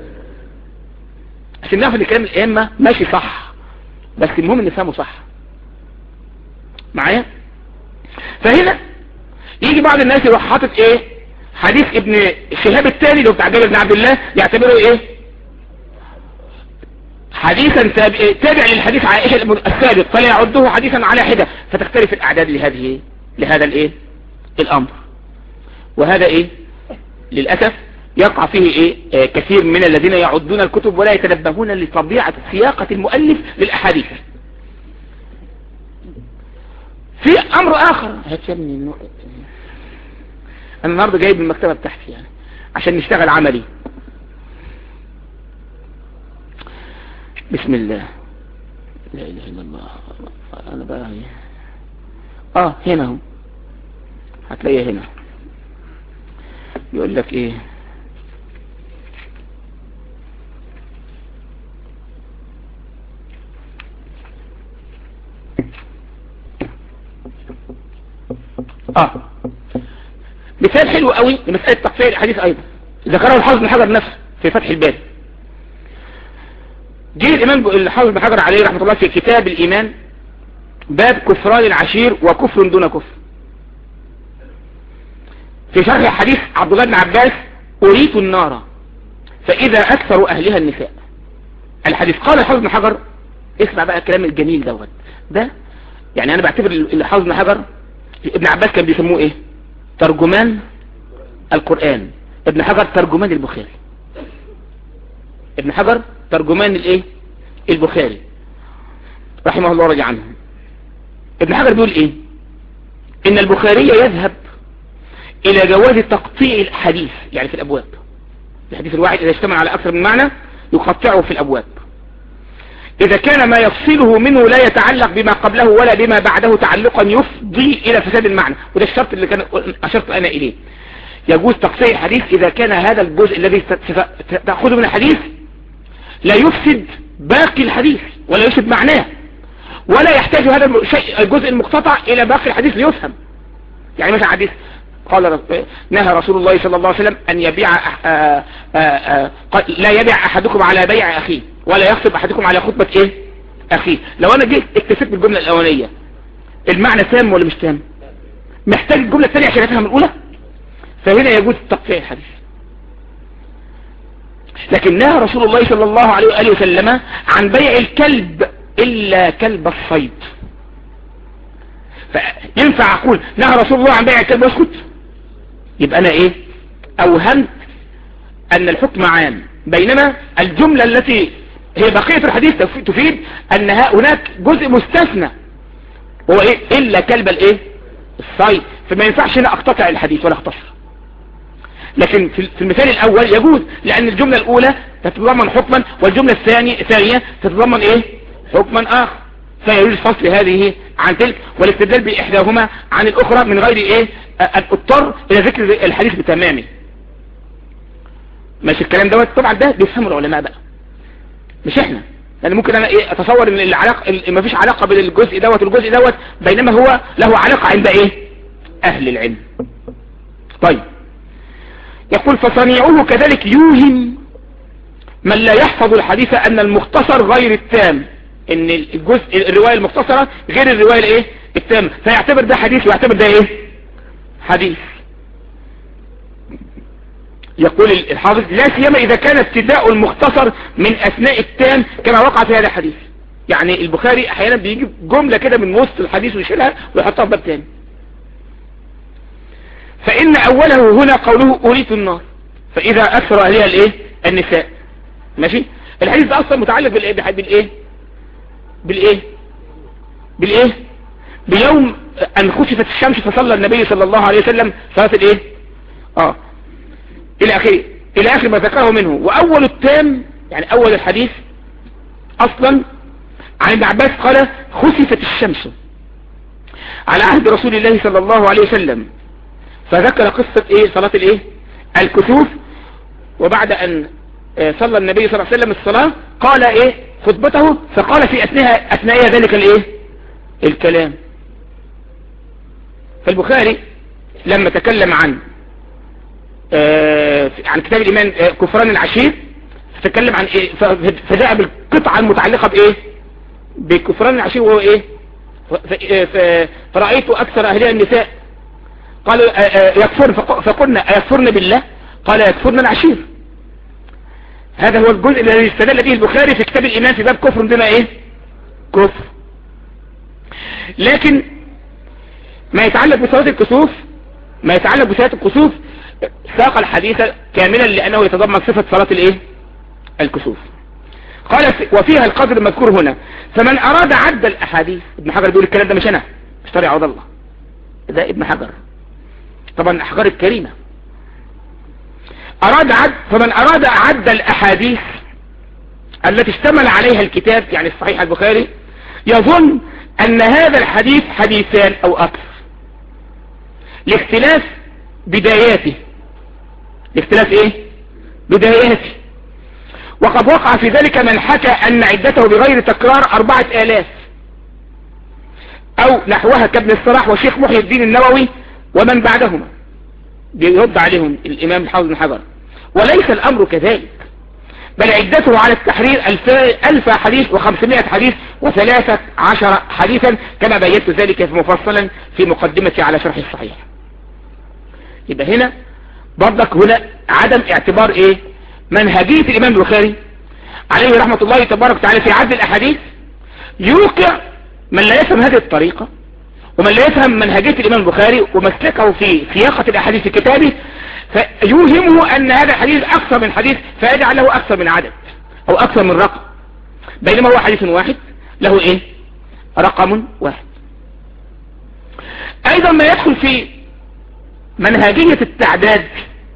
عشان نعرف ان كلام الائمه ماشي صح، بس المهم ان نفهمه صح معايا. فهنا يجي بعض الناس يروح حاطط ايه حديث ابن شهاب الثاني اللي هو بتاع جابر بن عبد الله، يعتبره ايه حديثا تابع للحديث عائشة السابق، فلا يعده حديثا على حدة، فتختلف الاعداد لهذا الايه الامر. وهذا ايه للأسف يقع فيه ايه كثير من الذين يعدون الكتب ولا يتنبهون لطبيعة سياقة المؤلف للأحاديث. في امر اخر انا النهاردة جايب المكتبة بتاعتي يعني عشان نشتغل عملي. بسم الله لا اله الا الله. انا بقى هنا اهو هتلاقيها هنا. يقول لك ايه مثال حلو قوي لمسألة تقطيع الحديث ايضا ذكره الحافظ بن حجر نفسه في فتح الباري. جه الامام الحافظ بن حجر عليه رحمة الله في كتاب الايمان باب كفران العشير وكفر دون كفر، في شرح حديث عبد الله بن عباس أريت النار فإذا أكثر أهلها النساء. الحديث قال الحافظ بن حجر، اسمع بقى الكلام الجميل دوت ده. يعني أنا بعتبر الحافظ بن حجر ابن عباس كان بيسموه إيه ترجمان القرآن، ابن حجر ترجمان البخاري. ابن حجر ترجمان الإيه البخاري رحمه الله رضي عنه. ابن حجر بيقول إيه إن البخاري يذهب الى جواز تقطيع الحديث، يعني في الابواب الحديث الواحد اذا اجتمع على اكثر من معنى يقطعه في الابواب اذا كان ما يفصله منه لا يتعلق بما قبله ولا بما بعده تعلقا يفضي الى فساد المعنى. وده الشرط اللي كان اشرت انا اليه. يجوز تقطيع الحديث اذا كان هذا الجزء الذي تأخذه من الحديث لا يفسد باقي الحديث ولا يفسد معناه، ولا يحتاج هذا الجزء المقتطع الى باقي الحديث ليفهم. يعني مثلا حديث قال نهى رسول الله صلى الله عليه وسلم أن يبيع لا يبيع أحدكم على بيع أخيه ولا يخطب أحدكم على خطبة إيه أخيه. لو أنا جيت اكتفيت بالجملة الأولانية المعنى تام ولا مش تام؟ محتاج الجملة الثانية عشان أفهم الأولى. فهنا يجوز تقطيع الحديث. لكن نهى رسول الله صلى الله عليه وآله وسلم عن بيع الكلب إلا كلب الصيد. فينفع أقول نهى رسول الله عن بيع الكلب واسكت؟ يبقى أنا إيه أوهمت أن الحكم عام، بينما الجملة التي هي بقية الحديث تفيد أن هناك جزء مستثنى هو إيه إلا كلب الإيه الصيد. فما ينفعش هنا أقتطع الحديث ولا أختصر. لكن في المثال الأول يجوز، لأن الجملة الأولى تتضمن حكما والجملة الثانية تتضمن إيه حكما آخر، فيجوز فصل هذه عن تلك والاستدلال بإحداهما عن الأخرى من غير إيه اضطر إلى ذكر الحديث بتمامه. ماشي الكلام دوت؟ طبعا ده بيفهموا العلماء بقى مش احنا، لأن ممكن أنا إيه أتصور إن العلاقة ما فيش علاقة بين الجزء دوت والجزء دوت، بينما هو له علاقة عند إيه أهل العلم. طيب يقول فصنيعه كذلك يوهم من لا يحفظ الحديث أن المختصر غير التام، ان الرواية المختصرة غير الرواية الايه التامة، فيعتبر ده حديث ويعتبر ده ايه حديث. يقول الحافظ لا سيما اذا كان ابتداء المختصر من اثناء التام كما وقع في هذا الحديث. يعني البخاري احيانا بيجيب جملة كده من وسط الحديث ويشيلها ويحطها في باب تاني. فان اوله هنا قوله أريت النار فاذا اكثر اهلها الايه النساء. ماشي الحديث ده اصلا متعلق بالايه بيوم ان خسفت الشمس فصلى النبي صلى الله عليه وسلم صلاة الايه الى اخر ما ذكره منه. واول التام يعني اول الحديث اصلا عن ابن عباس قال خسفت الشمس على عهد رسول الله صلى الله عليه وسلم، فذكر قصة صلاة الكسوف. وبعد ان صلى النبي صلى الله عليه وسلم الصلاة قال خطبته، فقال في اثناء ذلك الكلام. فالبخاري لما تكلم عن كتاب الإيمان كفران العشير تكلم عن فجاء بالقطعة المتعلقة بكفران العشير، وهو فرأيت أكثر أهلها النساء قالوا يكفرن، فقلنا يكفرن بالله؟ قال يكفرن العشير. هذا هو الجزء الذي استدل به البخاري في كتاب الإيمان في باب كفر دون كفر. لكن ما يتعلق بصلاة الكسوف ساق الحديث كاملا لأنه يتضمن صفة صلاة الكسوف. قال وفيها القدر المذكور هنا، فمن أراد عد الأحاديث. ابن حجر بيقول الكلام ده مش أنا، مش طارق عوض الله، ده ابن حجر طبعا الأحجار الكريمة. فمن أراد عد الأحاديث التي اشتمل عليها الكتاب يعني الصحيح البخاري يظن أن هذا الحديث حديثان أو أكثر لاختلاف بداياته. وقد وقع في ذلك من حكى أن عدته بغير تكرار 4000 أو نحوها كابن الصلاح وشيخ محي الدين النووي ومن بعدهما، بيرد عليهم الإمام الحافظ بن حجر. وليس الأمر كذلك، بل عدته على التحرير 1000 حديث و500 حديث و13 حديثا كما بينت ذلك مفصلا في مقدمتي على شرح الصحيح. يبقى هنا برضك عدم اعتبار منهجية الإمام البخاري عليه رحمة الله تبارك وتعالى في عد الأحاديث يوقع من لا يفهم هذه الطريقة ومن لا يفهم منهجية الإمام البخاري ومسلكه في سياقة الأحاديث في كتابه، فيوهمه أن هذا الحديث أكثر من حديث فيجعل له أكثر من عدد أو أكثر من رقم، بينما هو حديث واحد له رقم واحد. أيضا ما يدخل في منهجية التعداد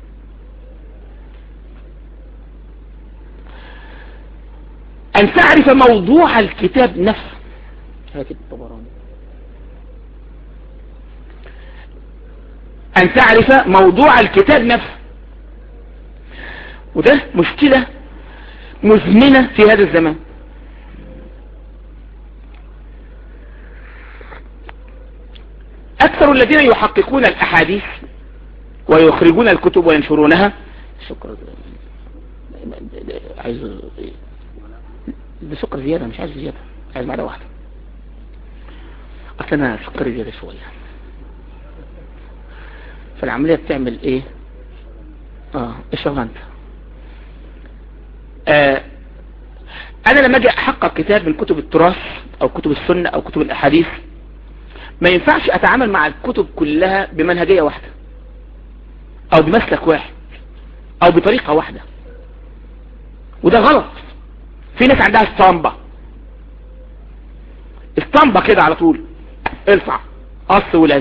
أن تعرف موضوع الكتاب نفسه. أن تعرف موضوع الكتاب نفسه، وده مشكلة مزمنة في هذا الزمان. أكثر الذين يحققون الأحاديث ويخرجون الكتب وينشرونها، شكرا عايز ده سكر زيادة، مش عايز زيادة، عايز معلقة واحدة، أصلا أنا سكري زيادة شوية. فالعملية بتعمل اشرب انت. انا لما اجي احقق كتاب من كتب التراث او كتب السنة او كتب الاحاديث ما ينفعش اتعامل مع الكتب كلها بمنهجية واحدة او بمسلك واحد او بطريقة واحدة، وده غلط. في ناس عندها اسطمبة كده على طول، ارفع قص ولزق،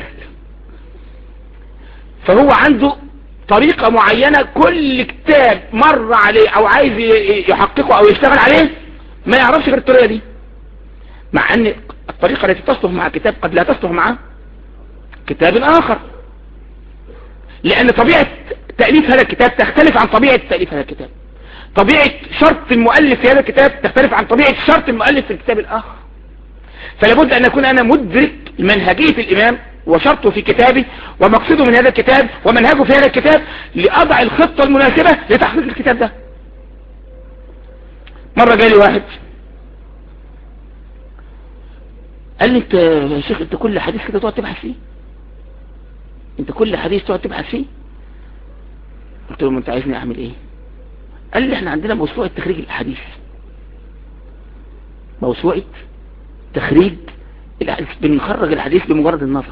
فهو عنده طريقة معينة كل كتاب مر عليه او عايز يحققه او يشتغل عليه ما يعرفش غير الطريقة دي، مع ان الطريقة التي تصلح مع كتاب قد لا تصلح مع كتاب اخر، لان طبيعة تأليف هذا الكتاب تختلف عن طبيعة تأليف هذا الكتاب، طبيعة شرط المؤلف في هذا الكتاب تختلف عن طبيعة شرط المؤلف في الكتاب الاخر. فلابد ان اكون انا مدرك منهجية الامام وشرطه في كتابي ومقصده من هذا الكتاب ومنهجه في هذا الكتاب لأضع الخطة المناسبة لتحقيق الكتاب ده. مرة جالي واحد قال لي انت يا شيخ انت كل حديث كده تقعد تبحث فيه، انت كل حديث تقعد تبحث فيه. قلت له انت عايزني اعمل ايه؟ قال لي احنا عندنا موسوعة تخريج الاحاديث، موسوعة تخريج الحديث، بنخرج الحديث بمجرد النظر،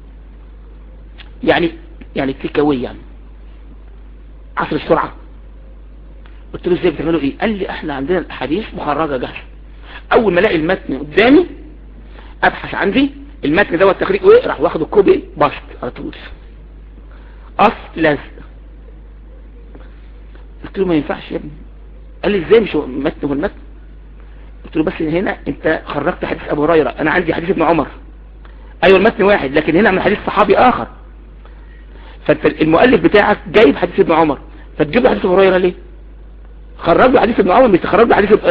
يعني تيكاوي، يعني عصر السرعة. قلت له ازاي بتعملوا ايه؟ قال لي احنا عندنا الاحاديث مخرجة جاهزة، اول ما الاقي المتن قدامي ابحث عندي المتن دوت تخريج ايه، راح واخد الكوبي بسط على طول اصل لازق. قلت له ما ينفعش يا ابني، قال لي ازاي مش متن هو المتن؟ قلت له بس هنا انت خرجت حديث ابو هريره، انا عندي حديث ابن عمر. ايوه المتن واحد لكن هنا من حديث صحابي اخر، فانت المؤلف بتاعك جايب حديث ابن عمر فتجيب له حديث ابو هريره ليه؟ خرج له حديث ابن عمر مش تخرج له حديث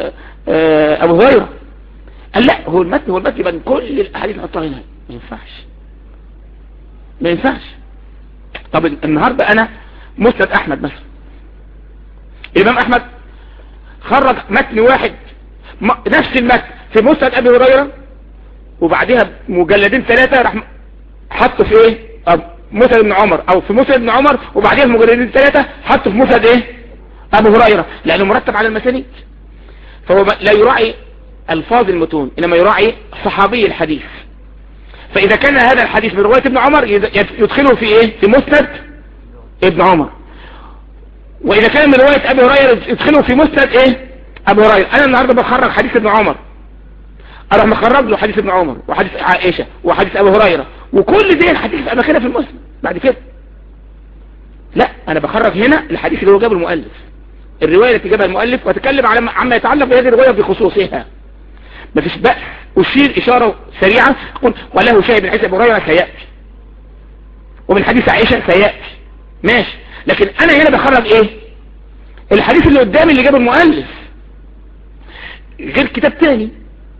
ابو هريره. قال لا هو المتن يبقى كل الاحاديث نحطها هنا. ما ينفعش ما ينفعش. طب النهارده انا مسند احمد مثلا، الامام احمد خرج متن واحد نفس المتن في مسند ابي هريره، وبعدها مجلدين 3 راح حطه في ايه مسند ابن عمر، او في مسند ابن عمر وبعدها مجلدين 3 حطه في مسند ايه ابو هريره، لانه مرتب على المسانيد. فهو لا يراعي الفاظ المتون انما يراعي صحابي الحديث. فاذا كان هذا الحديث من روايه ابن عمر يدخله في ايه؟ في مسند ابن عمر. واذا كان من روايه ابي هريره يدخله في مسند ايه؟ ابو هريره. انا النهارده بخرج حديث ابن عمر، اروح مخرج له حديث ابن عمر وحديث عائشه وحديث ابو هريره، وكل دي الحديث ابقى كده في المسند بعد كده. لا انا بخرج هنا الحديث اللي هو جابه المؤلف، الروايه التي جابها المؤلف، واتكلم على عما يتعلق بهذه الروايه بخصوصها. مفيش بأس اشير اشاره سريعه تقول وله شاهد من حديث ابو هريره سياتي، ومن حديث عائشه سياتي، ماشي. لكن انا هنا بخرج ايه؟ الحديث اللي قدامي اللي جابه المؤلف، غير كتاب تاني.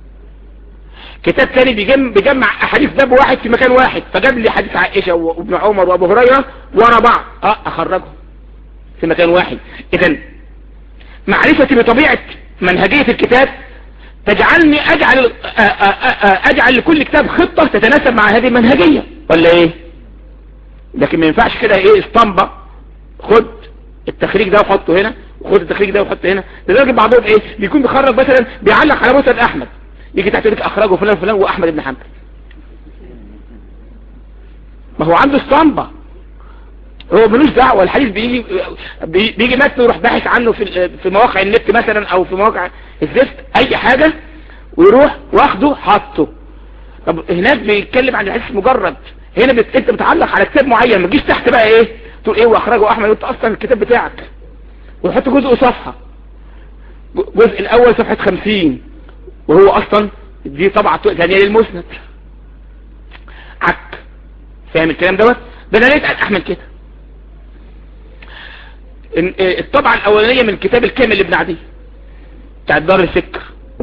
كتاب تاني بيجمع احاديث باب واحد في مكان واحد، فجاب لي حديث عائشه وابن عمر وابو هريره ورا بعض، اخرجهم في مكان واحد. اذا معرفتي بطبيعه منهجيه الكتاب تجعلني اجعل لكل كتاب خطه تتناسب مع هذه المنهجيه، ولا ايه؟ لكن ما ينفعش كده ايه اسطمبه، خد التخريج ده وحطه هنا وخد التخريج ده وحطه هنا. لدرجه بعضهم ايه بيكون بيخرج مثلا بيعلق على مسند احمد، يجي تحت لك اخرجه فلان فلان واحمد بن حنبل. ما هو عنده اسطمبه، هو ملوش دعوه. الحديث بيجي متن يروح باحث عنه في مواقع النت مثلا او في مواقع الزفت اي حاجه، ويروح واخده حاطه. طب هناك بيتكلم عن الحديث مجرد، هنا انت بتعلق على كتاب معين، ما تجيش تحت بقى ايه تقول ايه واخرجه احمد وانت اصلا الكتاب بتاعك، ويحط جزء صفحه، الجزء الاول صفحه 50 وهو اصلا دي طبعه ثانيه للمسند. عك فاهم الكلام دوت؟ ده انا لقيت احمد كده. الطبعه الاولانيه من الكتاب الكامل لابن عدي بتاع دار الفكر،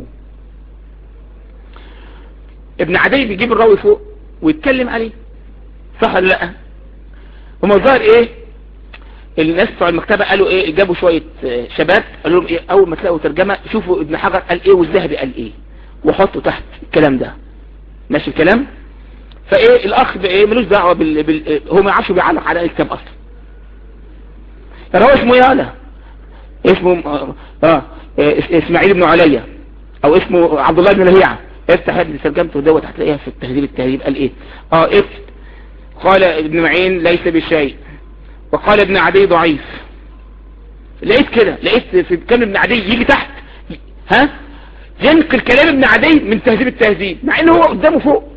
ابن عدي بيجيب الراوي فوق ويتكلم عليه، صح ولا لا؟ هما ظاهر ايه الناس بتوع المكتبه قالوا ايه، جابوا شويه شباب قالوا لهم ايه اول ما تلاقوا ترجمه شوفوا ابن حجر قال ايه والذهبي قال ايه وحطوا تحت الكلام ده، ماشي الكلام؟ فايه الاخ ايه ملوش دعوه هو ما يعرفش بيعلق على اي كتاب اصلا. هو اسمه يالا اسمه اسماعيل بن عليا او اسمه عبد الله بن لهيعة، افتح ابن ترجمته دوت هتلاقيها في التهذيب قال ايه قال ابن معين ليس بشيء، وقال ابن عدي ضعيف. لقيت كده، لقيت في كلام ابن عدي يجي تحت ينقل كلام ابن عدي من التهذيب مع انه هو قدامه فوق.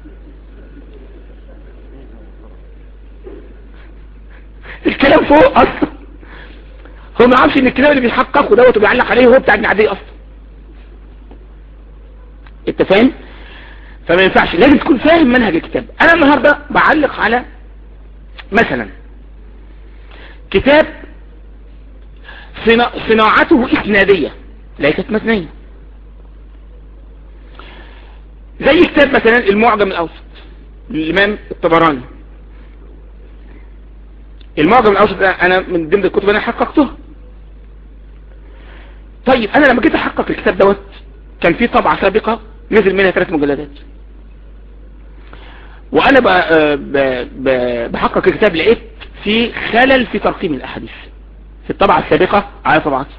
الكلام فوق اصلا، هو ما عارفش ان الكلام اللي بيحققه دوت وبيعلق عليه هو بتاع ابن عدي اصلا. انت فاهم؟ فما ينفعش، لازم تكون فاهم منهج الكتاب. انا النهارده بعلق على مثلا كتاب صناعته اسناديه ليست متنيه، زي كتاب مثلا المعجم الاوسط للامام الطبراني. المعجم الاوسط ده انا من ضمن الكتب انا حققتها. طيب انا لما جيت احقق الكتاب دوت كان في طبعة سابقة نزل منها 3 مجلدات، وانا بحقق الكتاب لقيت في خلل في ترقيم الاحاديث في الطبعة السابقة على طبعتي،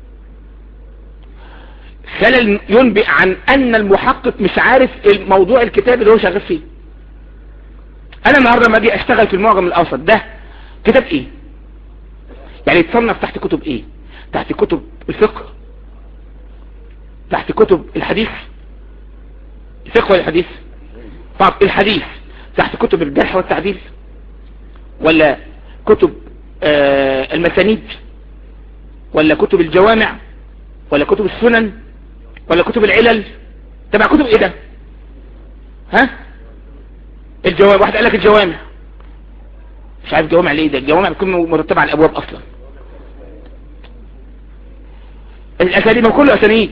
خلل ينبئ عن ان المحقق مش عارف موضوع الكتاب اللي هو شغال فيه. انا النهارده لما اجي اشتغل في المعجم الاوسط ده كتاب ايه؟ يعني يتصنف تحت كتب ايه؟ تحت كتب الفقه؟ تحت كتب الحديث؟ الفقه ولا الحديث؟ طب الحديث تحت كتب الجرح والتعديل ولا كتب المسانيد ولا كتب الجوامع ولا كتب السنن ولا كتب العلل؟ تبع كتب ايه ده؟ ها؟ الجوامع. واحد قال لك الجوامع، مش عارف جوامع ليه. ده الجوامع بتكون مرتبة على الابواب اصلا. الاسانيد كله اسانيد.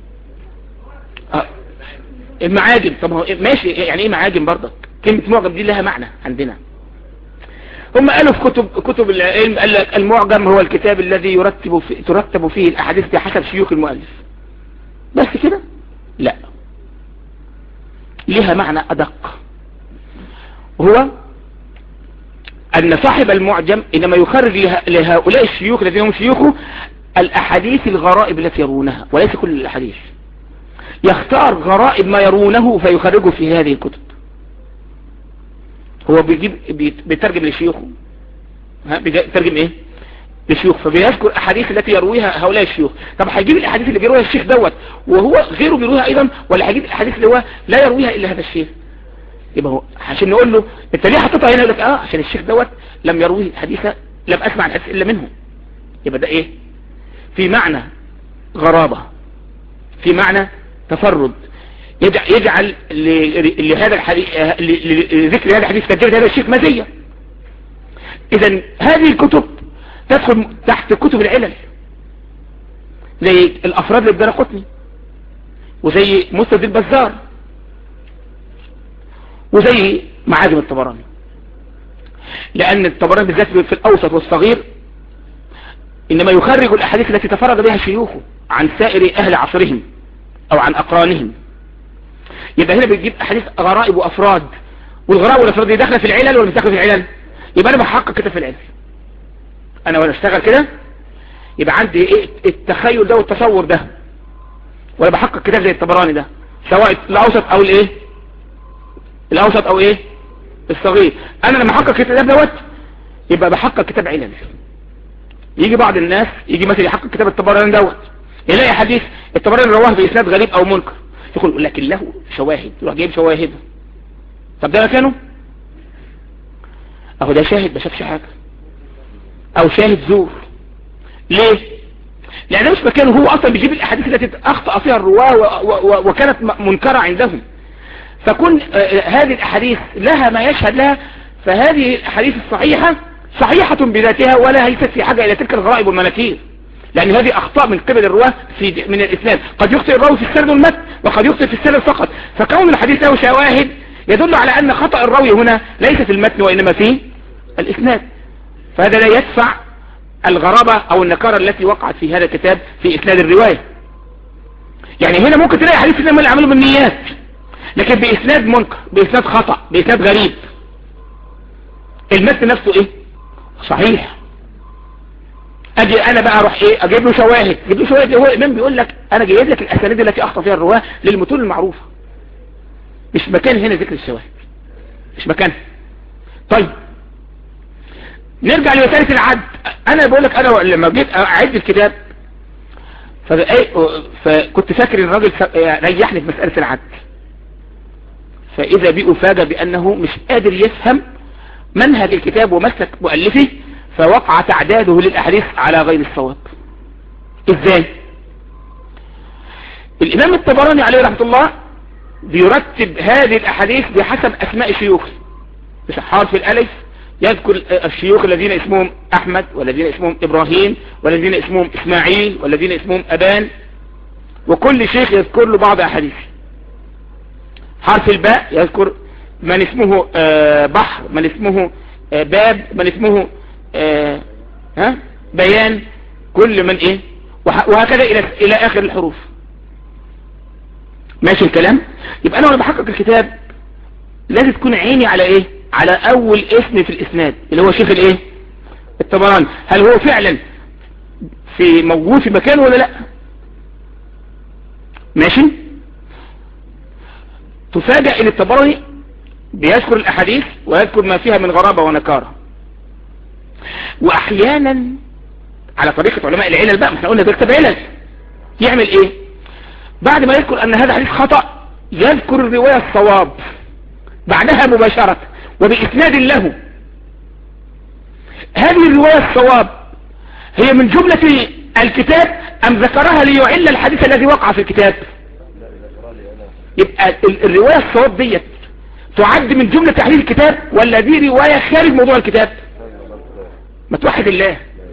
المعاجم. طب هو ماشي، يعني ايه معاجم برضك؟ كلمة معجم دي لها معنى عندنا. هم قالوا في كتب العلم، قال لك المعجم هو الكتاب الذي ترتب فيه الاحاديث بحسب شيوخ المؤلف. بس كده؟ لا، لها معنى ادق، وهو ان صاحب المعجم انما يخرج لهؤلاء الشيوخ الذين هم شيوخه الاحاديث الغرائب التي يرونها، وليس كل الاحاديث. يختار غرائب ما يرونه فيخرجه في هذه الكتب. هو بيترجم لشيوخه. بيترجم ايه لشيوخ، فبيذكر احاديث التي يرويها هؤلاء الشيوخ. طب هيجيب الاحاديث اللي بيرويها الشيخ دوت وهو غيره بيرويها ايضا، ولا هيجيب الاحاديث اللي هو لا يرويها الا هذا الشيخ؟ يبقى هو عشان نقول له انت ليه حطيتها هنا، يقول لك عشان الشيخ دوت لم يروي حديثا، لم اسمع الحديث الا منه. يبقى ده ايه؟ في معنى غرابة، في معنى تفرد، يجعل لهذا الحديث، لذكر هذا الحديث ترجمة هذا الشيخ مزية. اذا هذه الكتب تدخل تحت كتب العلل، زي الافراد للدرقطني، وزي مسند البزار، وزي معاجم الطبراني. لان الطبراني بالذات في الاوسط والصغير انما يخرج الاحاديث التي تفرد بها شيوخه عن سائر اهل عصرهم او عن اقرانهم. يبقى هنا بتجيب احاديث غرائب وافراد، والغرائب والافراد دي داخله في العلل ولا مش داخله في العلل؟ يبقى انا بحقق كده في العلل. انا وانا اشتغل كده يبقى عندي ايه؟ التخيل ده والتصور ده، ولا بحقق كتاب زي الطبراني ده، سواء الاوسط او الايه، الاوسط او ايه الصغير. انا لما احقق الكتاب دوت يبقى بحقق كتاب علل. يجي بعض الناس يجي مثلا يحقق كتاب الطبراني دوت، يلاقي حديث الطبراني رواه باسناد غريب او منكر، يقول لكن له شواهد، يروح جايب شواهد. طب ده مكانه؟ اهو ده شاهد ما شافش حاجه، او شاهد زور. ليه؟ لان مش مكانه. هو اصلا بيجيب الاحاديث التي اخطأ فيها الرواه وكانت منكرة عندهم، فكون هذه الاحاديث لها ما يشهد لها، فهذه الاحاديث الصحيحة صحيحة بذاتها ولا ليست في حاجة الى تلك الغرائب والمناكير، لان هذه اخطاء من قبل الرواه من الاسناد. قد يخطئ الراوي في السند والمتن، وقد يخطئ في السند فقط، فكون الحديث له شواهد يدل على ان خطأ الراوي هنا ليس في المتن وانما في الاسناد. فهذا لا يدفع الغرابة او النكارة التي وقعت في هذا الكتاب في اسناد الرواية. يعني هنا ممكن تلاقي حديث انما اللي عمله بالنيات، لكن باسناد منكر، باسناد خطأ، باسناد غريب. المتن نفسه ايه؟ صحيح. اجي انا بقى اروح ايه؟ اجيب له شواهد. اجيب له شواهد. هو الامام بيقول لك انا جايب لك الاسانيد التي اخطأ فيها الرواه للمتون المعروفة، مش مكان هنا ذكر الشواهد، مش مكان. طيب نرجع لمسألة العد. انا بقول لك انا لما جيت اعد الكتاب فكنت فاكر ان الراجل ريحني في مسألة العد، فاذا بي افاجئ بانه مش قادر يفهم منهج الكتاب ومسلك مؤلفه، فوقع تعداده للاحاديث على غير الصواب. ازاي؟ الامام الطبراني عليه رحمة الله بيرتب هذه الاحاديث بحسب اسماء شيوخه، بحرف الالف يذكر الشيوخ الذين اسمهم احمد، والذين اسمهم ابراهيم، والذين اسمهم اسماعيل، والذين اسمهم ابان، وكل شيخ يذكر له بعض احاديث. حرف الباء يذكر من اسمه بحر، من اسمه باب، من اسمه بيان، كل من ايه، وهكذا الى اخر الحروف. ماشي الكلام؟ يبقى انا وانا بحقق الكتاب لازم تكون عيني على ايه؟ على اول اسم في الاسناد اللي هو شيخ الايه؟ الطبراني. هل هو فعلا في موجود في مكانه ولا لا؟ ماشي. تفاجأ ان الطبراني بيذكر الاحاديث ويذكر ما فيها من غرابة ونكارة، واحيانا على طريقة علماء العلل بقى، ما احنا قلنا بيكتب علل، يعمل ايه؟ بعد ما يذكر ان هذا حديث خطأ يذكر الرواية الصواب بعدها مباشرة وبإسناد له. هذه الرواية الصواب هي من جملة الكتاب ام ذكرها ليعل الحديث الذي وقع في الكتاب؟ يبقى الرواية الصواب ديت تعد من جملة تحليل الكتاب ولا دي رواية خارج موضوع الكتاب؟ ما توحد الله.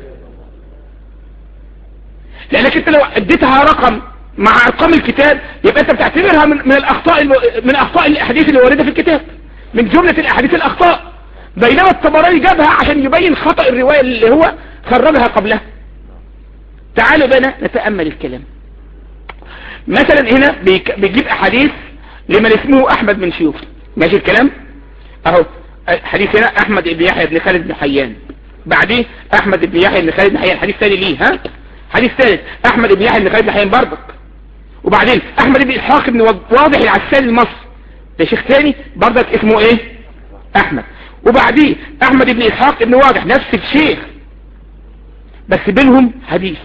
لانك انت لو اديتها رقم مع ارقام الكتاب يبقى انت بتعتبرها من اخطاء الاحاديث اللي واردة في الكتاب، من جملة الاحاديث الاخطاء، بينما الطبراني جابها عشان يبين خطأ الرواية اللي هو خرجها قبلها. تعالوا بنا نتأمل الكلام. مثلا هنا بيجيب احاديث لمن اسمه احمد بن شيوخ، ماشي الكلام اهو. حديث هنا احمد بن يحيى بن خالد بن حيان، بعديه احمد بن يحيى بن خالد بن حيان، حديث ثاني ليه، ها حديث ثالث احمد بن يحيى بن خالد بن حيان برضك، وبعدين احمد بن اسحاق بن واضح العسال المصري، ده شيخ ثاني برضك اسمه ايه احمد، وبعديه احمد بن اسحاق بن واضح نفس الشيخ بس بينهم حديث.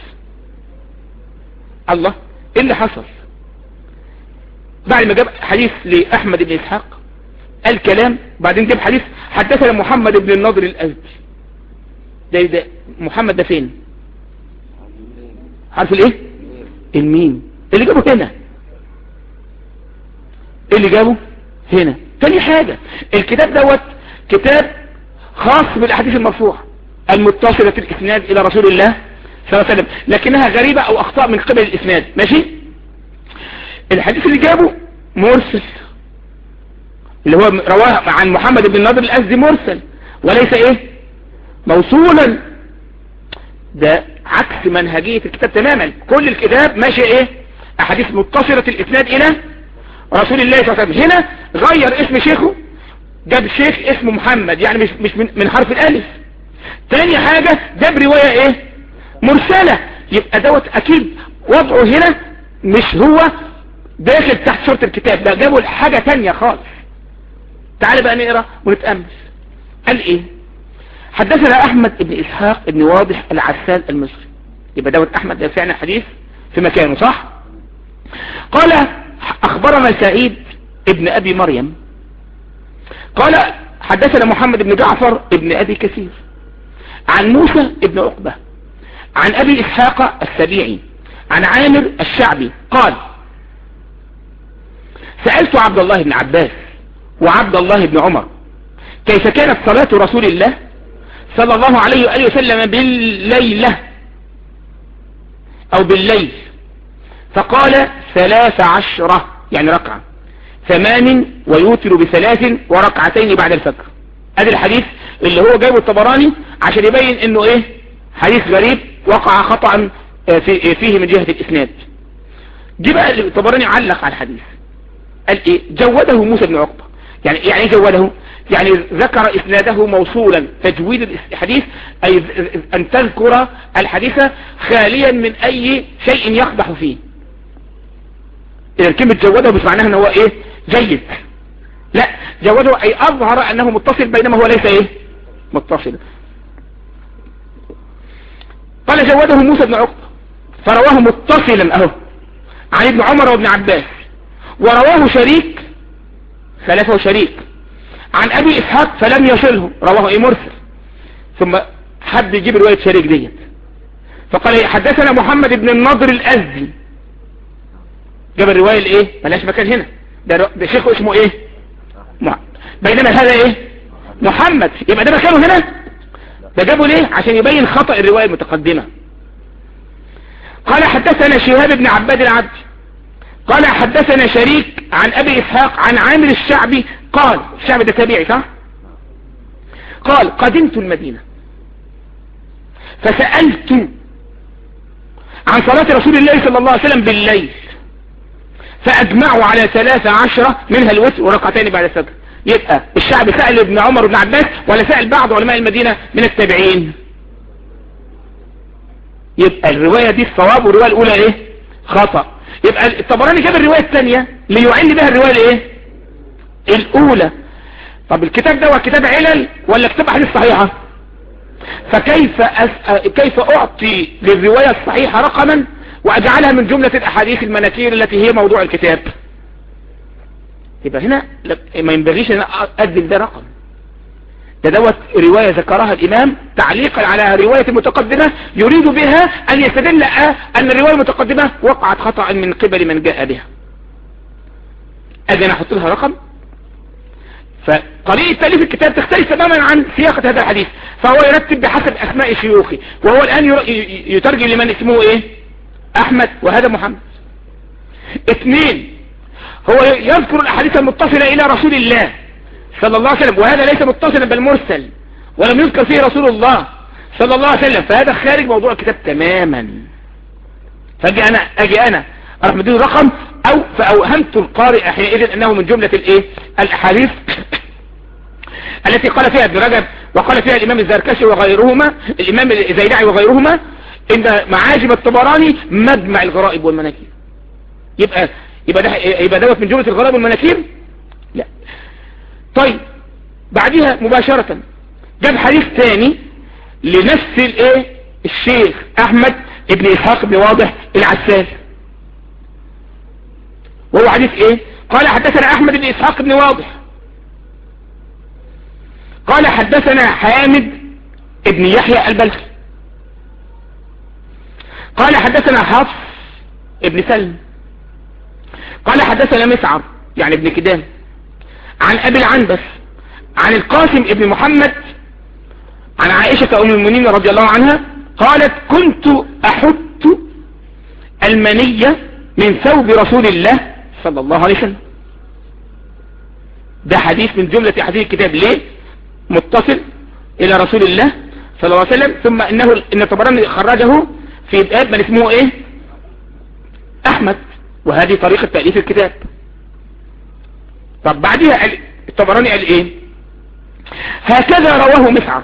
الله، ايه اللي حصل؟ بعد ما جاب حديث لأحمد بن إسحاق قال كلام، بعدين جاب حديث حدثنا محمد بن النضر الأزدي. ده محمد ده فين؟ عارف الايه؟ الميم اللي جابه هنا، اللي جابه هنا. تاني حاجة، الكتاب دوت كتاب خاص بالأحاديث المرفوعة المتصلة الإسناد إلى رسول الله صلى الله عليه وسلم، لكنها غريبة أو أخطاء من قبل الإسناد، ماشي؟ الحديث اللي جابه مرسل، اللي هو رواه عن محمد بن النضر الأزدي مرسل وليس ايه موصولا. ده عكس منهجية الكتاب تماما. كل الكتاب ماشي ايه احاديث متصلة الاسناد الى رسول الله صلى الله عليه وسلم. هنا غير اسم شيخه، جاب شيخ اسمه محمد، يعني مش من حرف الالف. تاني حاجة جاب رواية ايه مرسلة، يبقى دوت اكيد وضعه هنا مش هو داخل تحت شرط الكتاب، ده جابوا حاجة تانية خالص. تعال بقى نقرأ ونتأمل. قال ايه؟ حدثنا احمد بن اسحاق بن واضح العسال المصري، يبقى دوت احمد ده فعلا حديث في مكانه صح. قال اخبرنا سعيد ابن ابي مريم قال حدثنا محمد بن جعفر ابن ابي كثير عن موسى ابن عقبة عن ابي اسحاق السبيعي عن عامر الشعبي قال سألت عبد الله بن عباس وعبد الله بن عمر كيف كانت صلاة رسول الله صلى الله عليه وآله وسلم بالليلة او بالليل، فقال 13 يعني ركعة، 8 ويوتر ب3 وركعتين بعد الفجر. ادي الحديث اللي هو جايبه الطبراني عشان يبين انه ايه حديث غريب وقع خطأ فيه من جهة الاسناد. جه بقى الطبراني علق على الحديث قال ايه؟ جوده موسى بن عقبة. يعني ايه جوده؟ يعني ذكر اسناده موصولا. تجويد الحديث اي ان تذكر الحديث خاليا من اي شيء يقدح فيه. اذا كلمة جوده مش معناها ان هو ايه جيد، لا، جوده اي اظهر انه متصل بينما هو ليس ايه متصل. قال جوده موسى بن عقبة فرواه متصلا اهو عن ابن عمر وابن عباس، ورواه شريك خلفه شريك عن ابي اسحاق فلم يصله، رواه ايه مرسل. ثم حد يجيب رواية شريك ديت فقال حدثنا محمد بن النضر الازدي، جاب الرواية الايه ملاش مكان هنا، ده شيخه اسمه ايه بينما هذا ايه محمد، يبقى ده مكانه هنا. ده جابه ليه؟ عشان يبين خطأ الرواية المتقدمة. قال حدثنا شهاب بن عباد العبد قال حدثنا شريك عن ابي اسحاق عن عامر الشعبي قال، الشعبي ده تابعي صح؟ قال قدمت المدينة فسألت عن صلاة رسول الله صلى الله عليه وسلم بالليل فأجمعوا على 13 منها الوتر وركعتين بعد الفجر. يبقى الشعب سأل ابن عمر وابن عباس ولا سأل بعض علماء المدينة من التابعين؟ يبقى الرواية دي الصواب والرواية الأولى ايه خطأ. يبقى الطبراني جاب الرواية الثانية ليعل بها الرواية الايه الأولى. طب الكتاب ده هو كتاب علل ولا كتاب أحاديث صحيحة؟ فكيف كيف أعطي للرواية الصحيحة رقما وأجعلها من جملة الأحاديث المناكير التي هي موضوع الكتاب؟ يبقى هنا ما ينبغيش أن أقدم ده رقم. دوت رواية ذكرها الإمام تعليقا على رواية متقدمة يريد بها أن يستدل أن الرواية المتقدمة وقعت خطأ من قبل من جاء بها. أجي أنا أحط لها رقم، فطريقة تأليف الكتاب تختلف تماما عن سياقة هذا الحديث، فهو يرتب بحسب أسماء شيوخي، وهو الآن يترجم لمن اسمه إيه؟ أحمد، وهذا محمد. 2، هو يذكر الأحاديث المتصلة إلى رسول الله صلى الله عليه وسلم، وهذا ليس متصلا بل مرسل، ولم يذكر فيه رسول الله صلى الله عليه وسلم، فهذا خارج موضوع الكتاب تماما. أجي أنا أروح مدينه رقم، أو فأوهمت القارئ حينئذ أنه من جملة الإيه؟ الأحاديث التي قال فيها ابن رجب وقال فيها الإمام الزركشي وغيرهما، الإمام الزيلعي وغيرهما، إن معاجم الطبراني مجمع الغرائب والمناكير. يبقى دوت من جملة الغرائب والمناكير؟ لا. طيب بعدها مباشرة جاب حديث ثاني لنفس الايه الشيخ احمد ابن اسحاق بن واضح العسال، وهو حديث ايه؟ قال حدثنا احمد بن اسحاق بن واضح قال حدثنا حامد ابن يحيى البلخي قال حدثنا حفص ابن سلم قال حدثنا مسعر يعني ابن كدام عن ابي العنبس عن القاسم ابن محمد عن عائشة ام المؤمنين رضي الله عنها قالت كنت احط المنية من ثوب رسول الله صلى الله عليه وسلم. ده حديث من جملة حديث الكتاب، ليه؟ متصل الى رسول الله صلى الله عليه وسلم، ثم ان الطبراني خرجه في باب من اسمه ايه؟ احمد، وهذه طريقة تأليف الكتاب. طب بعدها الطبراني قال ايه؟ هكذا رواه مسعر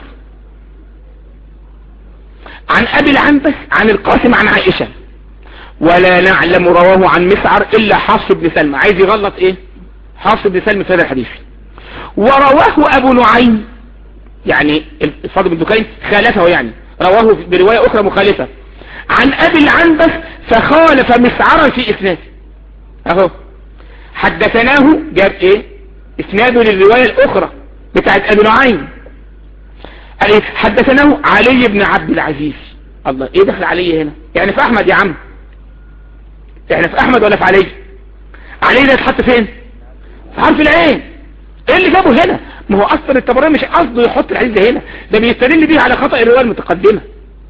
عن ابي العنبس عن القاسم عن عائشة، ولا نعلم رواه عن مسعر الا حفص بن سلمى. عايز يغلط ايه؟ حفص بن سلمى في هذا الحديث. ورواه ابو نعيم يعني الفضل بن دكين خالفه، يعني رواه برواية اخرى مخالفة عن ابي العنبس فخالف مسعرا في اسناده. اهو حدثناه جاب ايه؟ اسناده للرواية الاخرى بتاعت ابي نعيم. قال حدثناه علي بن عبد العزيز. الله، ايه دخل علي هنا؟ يعني في احمد يا عم، احنا في احمد ولا في علي؟ علي ده اتحط فين؟ في حرف العين. ايه اللي جابه هنا؟ ما هو اصلا الطبراني مش قصده يحط الحديث ده هنا، ده بيستدل بيه على خطأ الرواية المتقدمة.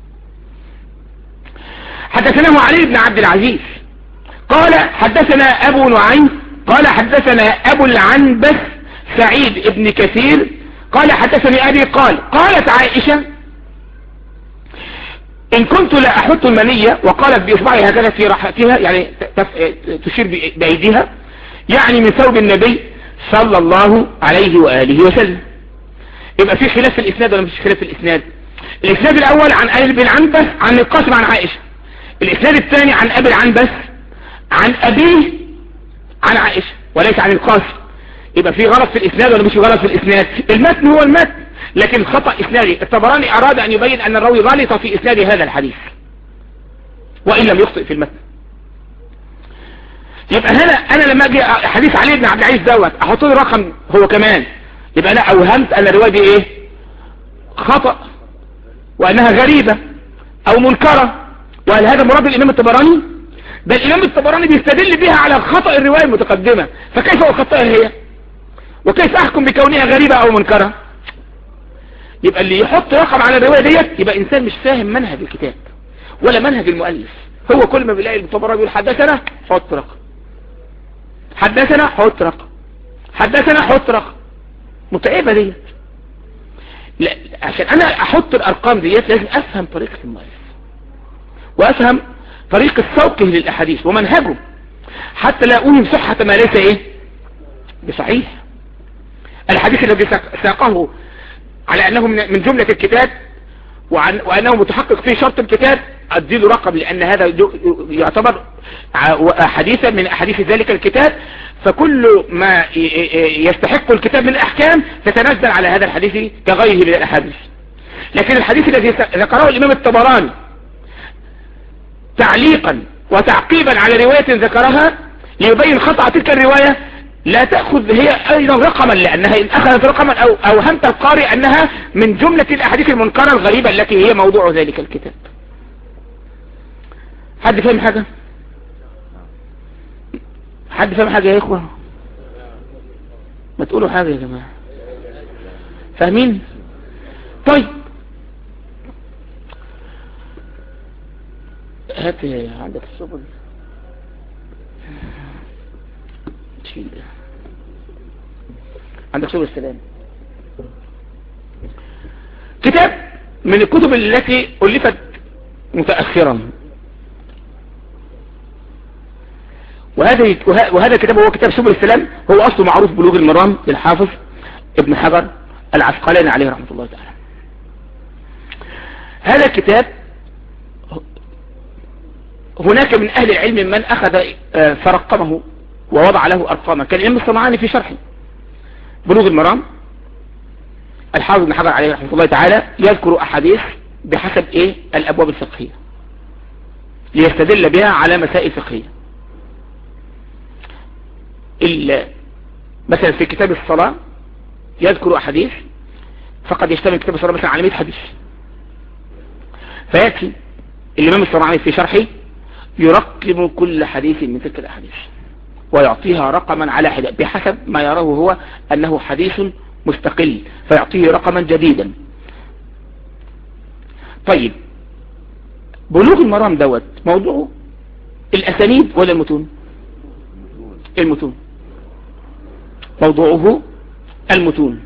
حدثناه علي بن عبد العزيز قال حدثنا ابو نعيم قال حدثنا ابو العنبس سعيد ابن كثير قال حدثني ابي قالت عائشة ان كنت لا احط المنية، وقالت باصبعها هكذا في راحتها يعني تشير بايديها، يعني من ثوب النبي صلى الله عليه وآله وسلم. يبقى في خلاف في الاسناد ولا مفيش خلاف في الاسناد؟ الاسناد الاول عن ابي العنبس عن القاسم عن عائشة، الاسناد الثاني عن ابي العنبس عن ابيه عن عائشة وليس عن القاسم. يبقى في غلط في الاسناد ولا مش غلط في الاسناد؟ المتن هو المتن، لكن خطأ اسنادي. الطبراني اراد ان يبين ان الراوي غلط في اسناد هذا الحديث وان لم يخطئ في المتن. يبقى هنا انا لما اجي حديث علي بن عبد العزيز دوت احط له رقم هو كمان، يبقى انا اوهمت ان الرواية دي ايه؟ خطأ، وانها غريبة او منكرة. وهل هذا مراد الامام الطبراني؟ ده الامام الطبراني بيستدل بها على خطأ الرواية المتقدمة، فكيف اخطئها هي؟ وكيف احكم بكونها غريبة او منكرة؟ يبقى اللي يحط رقم على الرواية ديت يبقى انسان مش فاهم منهج الكتاب ولا منهج المؤلف. هو كل ما بيلاقي الطبراني بيقول حدثنا حط رقم، حدثنا حط رقم، حدثنا حط رقم. متعبة ديت. لا، عشان انا احط الارقام ديت لازم افهم طريقة المؤلف وافهم طريقة سوقه للاحاديث ومنهجه، حتى لا اوهم صحة ما ليس ايه بصحيح. الحديث الذي ساقه على انه من جملة الكتاب وانه متحقق فيه شرط الكتاب اديله رقم، لان هذا يعتبر حديثا من احاديث ذلك الكتاب، فكل ما يستحق الكتاب من الاحكام تتنزل على هذا الحديث كغيره من الاحاديث. لكن الحديث الذي ذكره الامام الطبراني تعليقا وتعقيبا على رواية ذكرها ليبين خطأ تلك الرواية لا تأخذ هي ايضا رقما، لانها ان اخذت رقما او اوهمت القارئ انها من جملة الاحاديث المنكرة الغريبة التي هي موضوع ذلك الكتاب. حد فاهم حاجة؟ حد فاهم حاجة يا اخوة؟ ما تقولوا حاجة يا جماعة. فاهمين؟ طيب هات عندك الصبر عندك سبل السلام، كتاب من الكتب التي ألفت متأخرا، وهذا الكتاب هو كتاب سبل السلام، هو أصله معروف بلوغ المرام للحافظ ابن حجر العسقلاني عليه رحمة الله تعالى. هذا الكتاب هناك من أهل العلم من أخذ فرقمه ووضع له أرقاما، كان الإمام الصنعاني في شرحه بلوغ المرام الحافظ ابن حجر عليه رحمة الله تعالى يذكر أحاديث بحسب الأبواب الفقهية ليستدل بها على مسائل فقهية. مثلا في كتاب الصلاة يذكر أحاديث، فقد يشتمل كتاب الصلاة مثلا على 100 حديث، فيأتي الإمام الصنعاني في شرحه يرقم كل حديث من تلك الأحاديث ويعطيها رقما على حدة بحسب ما يراه هو أنه حديث مستقل، فيعطيه رقما جديدا. طيب بلوغ المرام دوت موضوعه الأسانيد ولا المتون؟ المتون، موضوعه المتون.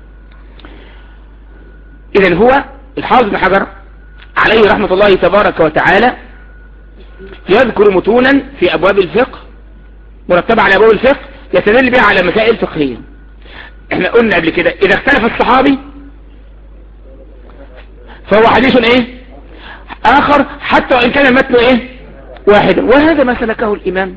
إذن هو الحافظ ابن حجر عليه رحمة الله تبارك وتعالى يذكر متونا في أبواب الفقه مرتبة على أبواب الفقه يستدل بها على مسائل فقهية. احنا قلنا قبل كده إذا اختلف الصحابي فهو حديث آخر حتى وإن كان المتن واحدا، وهذا ما سلكه الإمام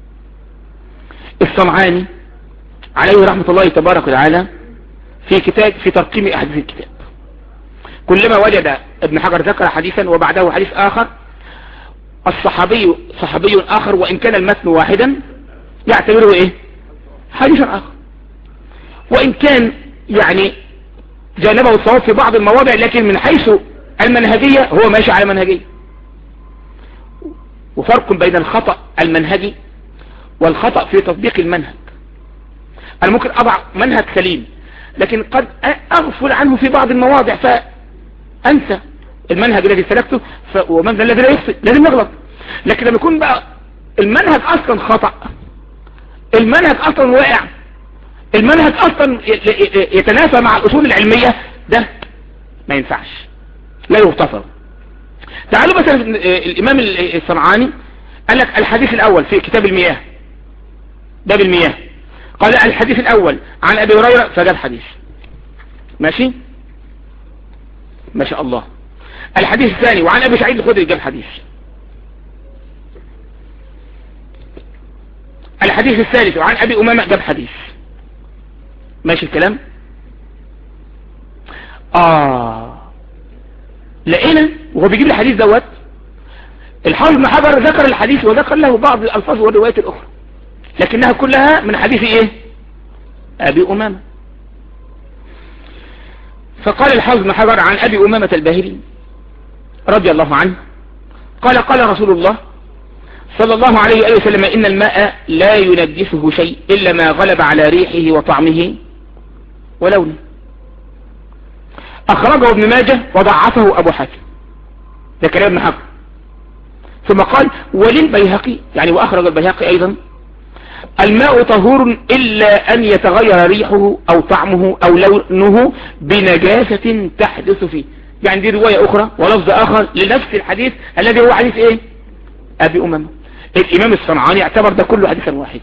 الصنعاني عليه رحمة الله تبارك وتعالى في ترقيم أحاديث الكتاب. كلما وجد ابن حجر ذكر حديثا وبعده حديث آخر صحابي آخر وإن كان المتن واحدا يعتبره حديثا آخر، وإن كان جانبه الصواب في بعض المواضع، لكن من حيث المنهجية هو ماشي على منهجية. وفرق بين الخطأ المنهجي والخطأ في تطبيق المنهج. أنا ممكن أضع منهج سليم لكن قد أغفل عنه في بعض المواضع فأنسى المنهج الذي سلكته، ومن الذي لا يخطئ لازم يغلط. لكن لما يكون بقى المنهج أصلا خطأ، المنهج أصلا واقع، المنهج أصلا يتنافى مع الأصول العلمية، ده ما ينفعش، لا يغتفر. تعالوا مثلا الإمام الصنعاني قال لك الحديث الأول في كتاب المياه، باب المياه، قال الحديث الأول عن أبي هريرة فجاب حديث، ماشي ما شاء الله. الحديث الثاني وعن أبي سعيد الخدري جاب حديث. الحديث الثالث وعن أبي أمامة جاب حديث، ماشي الكلام. لقينا وهو بيجيب الحديث دوت الحافظ ابن حجر ذكر الحديث وذكر له بعض الألفاظ والروايات الأخرى، لكنها كلها من حديث أبي أمامة. فقال الحافظ ابن حجر عن أبي أمامة الباهلي رضي الله عنه قال قال رسول الله صلى الله عليه وآله وسلم إن الماء لا ينجسه شيء إلا ما غلب على ريحه وطعمه ولونه. أخرجه ابن ماجه وضعفه أبو حاتم، ده كلام ابن حجر. ثم قال وللبيهقي وأخرج البيهقي أيضا الماء طهور إلا أن يتغير ريحه أو طعمه أو لونه بنجاسة تحدث فيه. دي رواية أخرى ولفظ آخر لنفس الحديث الذي هو حديث أبي أمامة. الإمام الصنعاني اعتبر ده كله حديثا واحدا،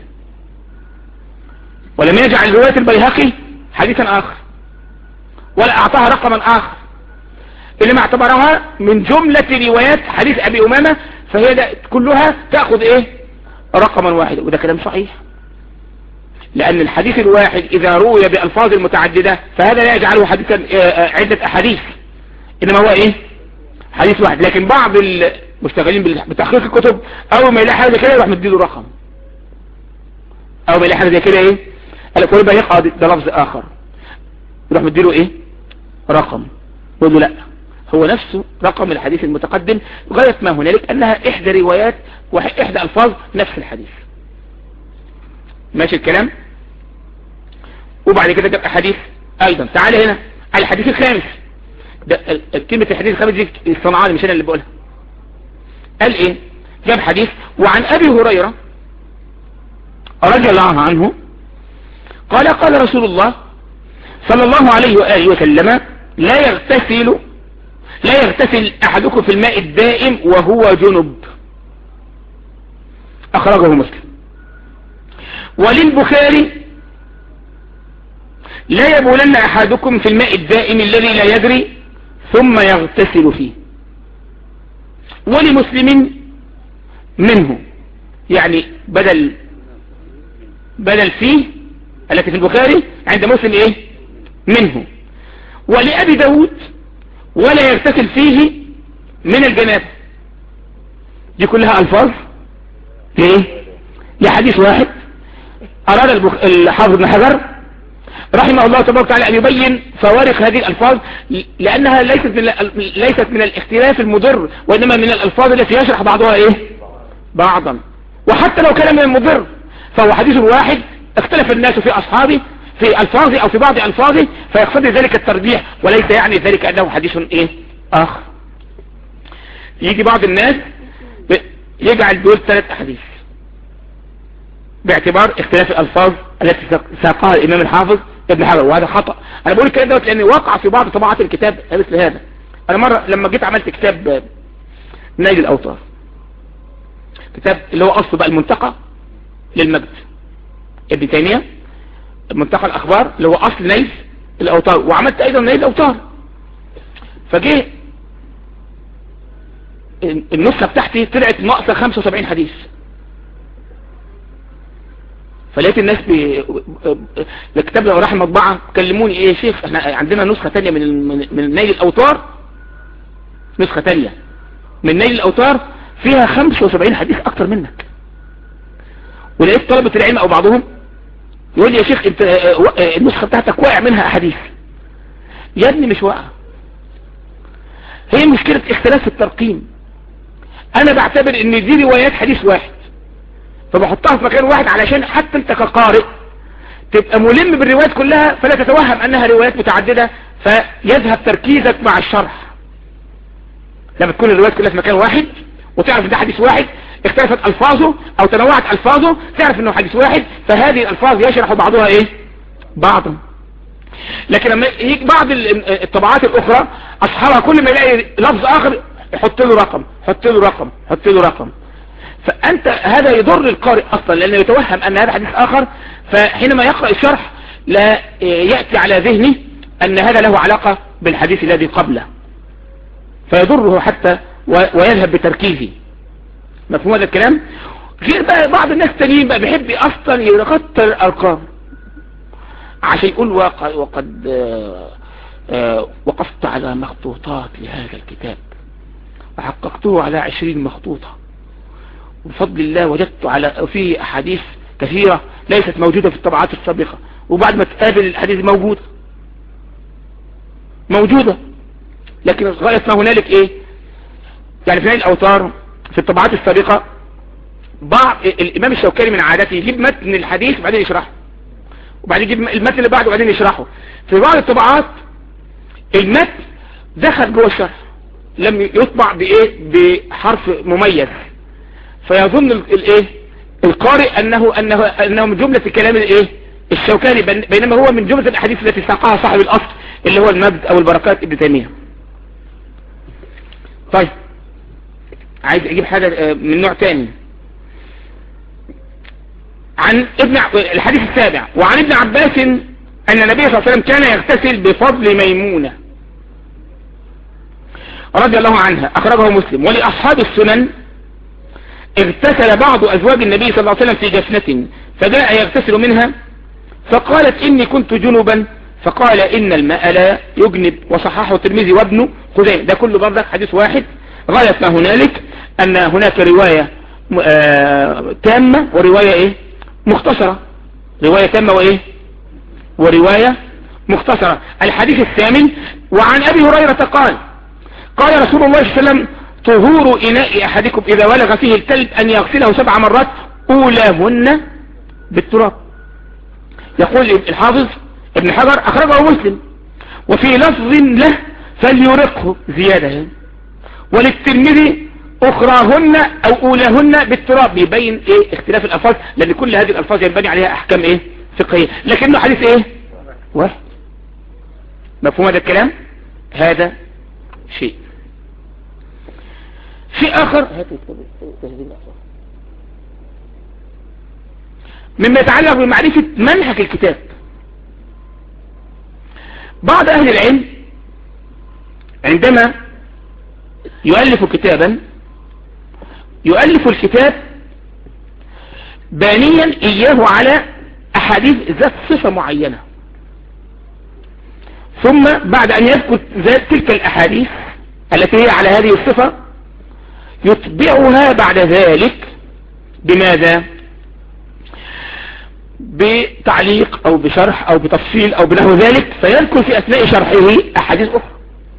ولم يجعل رواية البيهقي حديثا آخر ولا أعطاها رقما آخر، إنما اعتبرها من جملة روايات حديث أبي أمامة، فهي كلها تأخذ رقما واحدا. وده كلام صحيح، لأن الحديث الواحد إذا روي بألفاظ متعددة فهذا لا يجعله حديثا عدة أحاديث، إنما هو حديث واحد. لكن بعض المشتغلين بتحقيق الكتب أول ما يلاقي حاجة زي كده يروح مديله رقم، أول ما يلاقي حاجة زي كده قال لك ويبقى يقع ده لفظ اخر، يروح مديله ايه رقم، يقول له لا هو نفسه رقم الحديث المتقدم غاية ما هنالك انها احدى روايات واحدى الفاظ نفس الحديث. ماشي الكلام. وبعد كده جاب احاديث ايضا. تعال هنا على الحديث الخامس، ده كلمة الحديث الخامس دي الصنعاني مش انا اللي بقولها. قال ايه؟ جاب حديث وعن ابي هريرة رضي الله عنه قال قال رسول الله صلى الله عليه وآله وسلم لا يغتسل احدكم في الماء الدائم وهو جنب. اخرجه مسلم. وللبخاري لا يبولن احدكم في الماء الدائم الذي لا يجري ثم يغتسل فيه. ولمسلم منه، يعني بدل فيه التي في البخاري عند مسلم ايه منه. ولأبي داود ولا يغتسل فيه من الجنابة. دي كلها الفاظ ليه لحديث واحد. اراد الحافظ ابن حجر رحمه الله تبارك وتعالى ان يبين فوارق هذه الالفاظ، لانها ليست من الاختلاف المضر، وانما من الالفاظ التي يشرح بعضها ايه بعضا. وحتى لو كان من المضر فهو حديث واحد اختلف الناس في اصحابه في الفاظه او في بعض الفاظه، فيقتضي ذلك الترجيح، وليس يعني ذلك انه حديث ايه اخر. يجي بعض الناس يجعل دول 3 احاديث باعتبار اختلاف الالفاظ التي ساقها الامام الحافظ ابن حجر، وهذا خطأ. انا بقول الكلام دوت لان وقع في بعض طبعات الكتاب مثل هذا. انا مرة لما جيت عملت كتاب نيل الاوطار، كتاب اللي هو اصله بقى المنتقى للمجد ابن تيمية، منتقى الاخبار اللي هو اصل نيل الاوطار، وعملت ايضا نيل الاوطار. فجه النسخة بتاعتي طلعت ناقصة 75 حديث. فلقيت الناس الكتاب لو راح المطبعة كلموني ايه يا شيخ احنا عندنا نسخة تانية من نيل الاوطار، نسخة تانية من نيل الاوطار فيها 75 حديث اكتر منك. ولقيت طلبة العلم او بعضهم يقول لي يا شيخ انت النسخة بتاعتك واقع منها احاديث. يا ابني مش واقع، هي مشكلة اختلاف الترقيم. انا بعتبر ان دي روايات حديث واحد فبحطها في مكان واحد علشان حتى انت كقارئ تبقى ملم بالروايات كلها، فلا تتوهم انها روايات متعددة فيذهب تركيزك مع الشرح. لما تكون الروايات كلها في مكان واحد وتعرف ان ده حديث واحد اختلفت الفاظه او تنوعت الفاظه تعرف انه حديث واحد، فهذه الالفاظ يشرح بعضها ايه بعضا. لكن لما يجي بعض الطبعات الاخرى اصحابها كل ما يلاقي لفظ اخر يحط له رقم يحط له رقم يحط له رقم، فانت هذا يضر القارئ اصلا لانه يتوهم ان هذا حديث اخر، فحينما يقرأ الشرح لا يأتي على ذهنه ان هذا له علاقة بالحديث الذي قبله فيضره حتى ويذهب بتركيزه. مفهوم هذا الكلام؟ غير بقى بعض الناس التانيين بقى بيحب اصلا يكتر الارقام عشان يقول وقد وقفت على مخطوطات لهذا الكتاب وحققته على 20 مخطوطة بفضل الله وجدت على فيه احاديث كثيرة ليست موجودة في الطبعات السابقة، وبعد ما تقابل الحديث موجودة لكن غاية ما هنالك ايه يعني في نيل الاوطار في الطبعات السابقة بعض الامام الشوكاني من عادته يجيب متن الحديث وبعدين يشرحه وبعدين يجيب المتن اللي بعده وبعدين يشرحه. في بعض الطبعات المتن دخل جوه الشرح لم يطبع بايه بحرف مميز فيظن الايه القارئ انه من جملة الكلام الايه الشوكاني، بينما هو من جملة الاحاديث التي ساقها صاحب الاصل اللي هو المجد او البركات ابن تيمية. طيب عايز اجيب حاجة من نوع تاني عن الحديث السابع. وعن ابن عباس ان النبي صلى الله عليه وسلم كان يغتسل بفضل ميمونة رضي الله عنها، اخرجه مسلم. ولأصحاب السنن اغتسل بعض ازواج النبي صلى الله عليه وسلم في جفنة فجاء يغتسل منها فقالت اني كنت جنبا فقال ان الماء لا يجنب، وصححه الترمذي وابن خزيمة. ده كله برضك حديث واحد. غاية ما هنالك ان هناك رواية تامة ورواية ايه مختصرة، رواية تامة وايه ورواية مختصرة. الحديث الثامن: وعن أبي هريرة قال رسول الله صلى الله عليه وسلم: طهور إناء أحدكم إذا ولغ فيه الكلب أن يغسله 7 مرات أولاهن بالتراب. يقول الحافظ ابن حجر: أخرجه مسلم، وفي لفظ له فليرقه زيادة، وللترمذي أخراهن أو أولاهن بالتراب. بيبين إيه اختلاف الألفاظ، لأن كل هذه الألفاظ ينبني عليها أحكام إيه فقهية، لكنه حديث إيه واحد. مفهوم هذا الكلام؟ هذا شيء آخر مما يتعلق بمعرفة منهج الكتاب. بعض أهل العلم عندما يؤلف كتابا يؤلف الكتاب بانيا إياه على أحاديث ذات صفة معينة، ثم بعد أن يذكر تلك الأحاديث التي هي على هذه الصفة يتبعها بعد ذلك بماذا؟ بتعليق أو بشرح أو بتفصيل أو بنحو ذلك، فيذكر في أثناء شرحه أحاديث أخرى.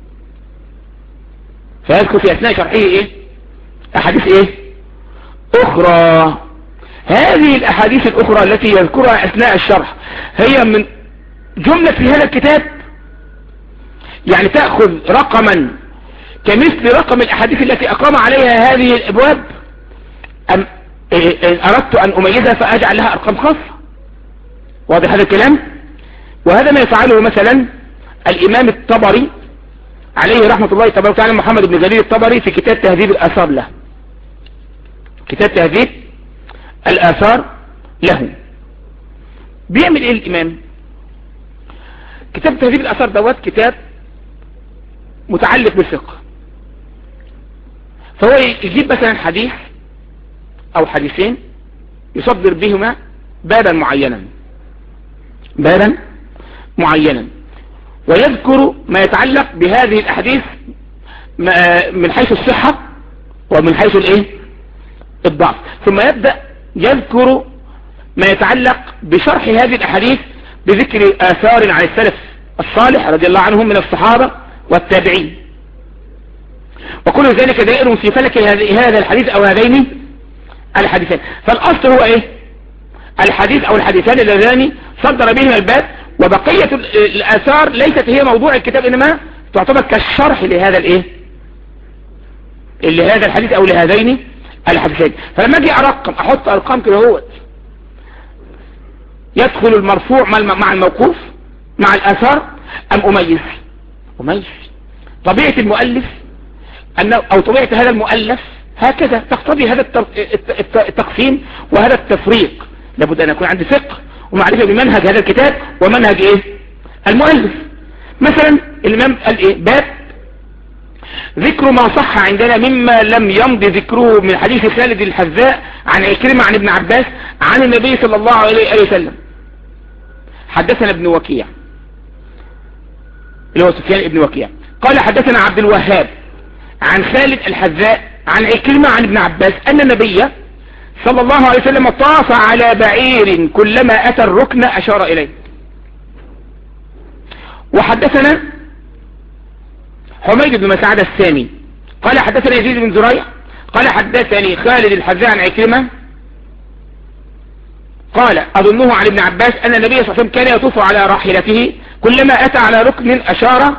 أحاديث أخرى. هذه الأحاديث الأخرى التي يذكرها أثناء الشرح هي من جملة في هذا الكتاب، يعني تأخذ رقما كمثل رقم الأحاديث التي أقام عليها هذه الأبواب، أم إن أردت أن أميزها فأجعل لها أرقام خاصة. واضح هذا الكلام؟ وهذا ما يفعله مثلا الإمام الطبري عليه رحمة الله تبارك وتعالى، محمد بن جرير الطبري، في كتاب تهذيب الآثار له. كتاب تهذيب الآثار له بيعمل إيه الإمام؟ كتاب تهذيب الآثار دوت كتاب متعلق بالفقه، فهو يجيب مثلا حديث أو حديثين يصدر بهما بابا معينا ويذكر ما يتعلق بهذه الأحاديث من حيث الصحة ومن حيث الضعف، ثم يبدأ يذكر ما يتعلق بشرح هذه الأحاديث بذكر آثار عن السلف الصالح رضي الله عنهم من الصحابة والتابعين، وكل ذلك دائر في فلك هذا الحديث أو هذين الحديثين. فالأصل هو الحديث أو الحديثان اللذان صدر بهما الباب، وبقية الآثار ليست هي موضوع الكتاب، إنما تعتبر كالشرح لهذا لهذا الحديث أو لهذين الحديثين. فلما أجي أرقم أحط أرقام كده هو يدخل المرفوع مع الموقوف مع الآثار، أم أميز طبيعة المؤلف أو طبيعة هذا المؤلف هكذا تقتضي هذا التقسيم وهذا التفريق. لابد أن يكون عندي فقه ومعرفة بمنهج هذا الكتاب ومنهج المؤلف. مثلا الإمام قال باب ذكر ما صح عندنا مما لم يمضي ذكره من حديث خالد الحذاء عن عكرمة عن ابن عباس عن النبي صلى الله عليه وسلم. حدثنا ابن وكيع اللي هو سفيان ابن وكيع قال حدثنا عبد الوهاب عن خالد الحذاء عن عكرمة عن ابن عباس أن النبي صلى الله عليه وسلم طاف على بعير كلما أتى الركن أشار إليه. وحدثنا حميد بن مسعد السامي قال حدثنا يزيد بن زريع قال حدثني خالد الحذاء عن عكرمة قال أظنه عن ابن عباس أن النبي صلى الله عليه وسلم كان يطوف على راحلته كلما أتى على ركن أشار،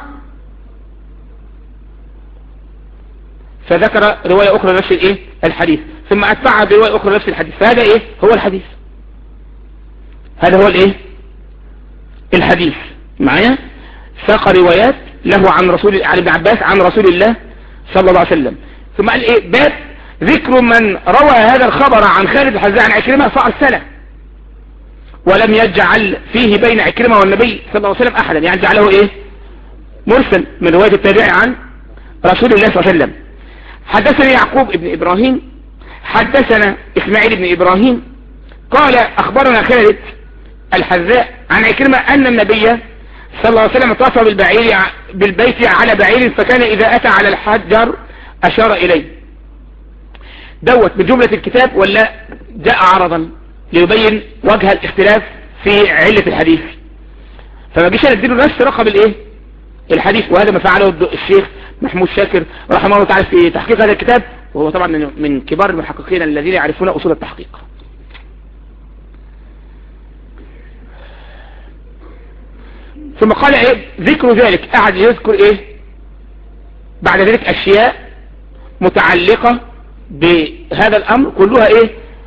فذكر رواية أخرى نفس الحديث، ثم أتبعها برواية أخرى نفس الحديث. فهذا هو الحديث. هذا هو الحديث معايا. ساق روايات له عن ابن عباس عن رسول الله صلى الله عليه وسلم. ثم قال باب ذكر من روى هذا الخبر عن خالد الحذاء عن عكرمة فأرسله ولم يجعل فيه بين عكرمة والنبي صلى الله عليه وسلم أحدا، يعني جعله مرسل من رواية التابعي عن رسول الله صلى الله عليه وسلم. حدثني يعقوب ابن إبراهيم حدثنا إسماعيل ابن إبراهيم قال أخبرنا خالد الحذاء عن عكرمة أن النبي صلى الله عليه وسلم طاف بالبيت على بعير فكان إذا أتى على الحجر أشار إليه. دوت من جملة الكتاب ولا جاء عرضا ليبين وجه الاختلاف في علة الحديث؟ فما جيش انا اديله نفس رقم الايه الحديث. وهذا ما فعله الشيخ محمود شاكر رحمه الله تعالى في تحقيق هذا الكتاب، وهو طبعا من كبار المحققين الذين يعرفون اصول التحقيق. ثم قال ايه ذكر ذلك، قعد يذكر ايه بعد ذلك اشياء متعلقة بهذا الامر كلها ايه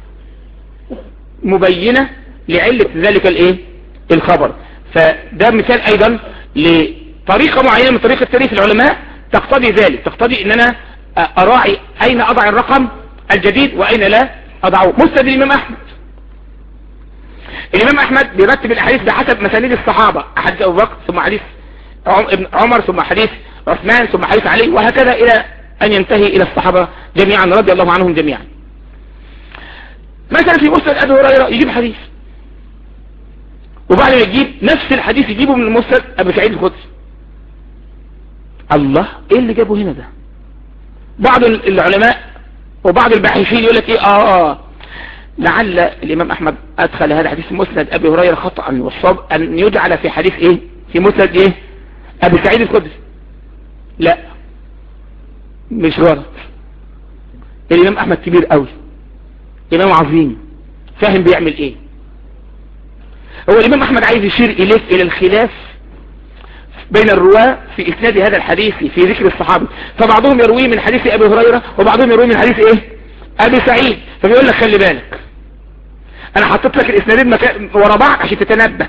مبينة لعلة ذلك الايه الخبر. فده مثال ايضا لطريقة معينة من طريقة تاريخ العلماء تقتضي ذلك، تقتضي ان انا اراعي اين اضع الرقم الجديد واين لا اضعه. مسند الامام احمد، الامام احمد بيرتب الاحاديث بحسب مسانيد الصحابة، حديث ابو بكر ثم حديث ابن عمر ثم حديث عثمان ثم حديث علي، وهكذا الى ان ينتهي الى الصحابة جميعا رضي الله عنهم جميعا. مثلا في مسند ابي هريرة يجيب حديث، وبعد ما يجيب نفس الحديث يجيبه من مسند ابي سعيد الخدري. الله، ايه اللي جابه هنا ده؟ بعض العلماء وبعض الباحثين يقول لك ايه لعل الامام احمد ادخل هذا حديث مسند ابي هريرة خطأ، والصواب ان يجعل في حديث ايه في مسند ايه ابي سعيد الخدري. لا، مش غلط. الامام احمد كبير قوي، امام عظيم فاهم بيعمل ايه. هو الامام احمد عايز يشير اليك الى الخلاف بين الرواة في اسناد هذا الحديث في ذكر الصحابي، فبعضهم يرويه من حديث ابي هريرة وبعضهم يرويه من حديث ايه ابي سعيد. فبيقول لك خلي بالك، انا حطيت لك الاسنادين ورا بعض عشان تتنبه.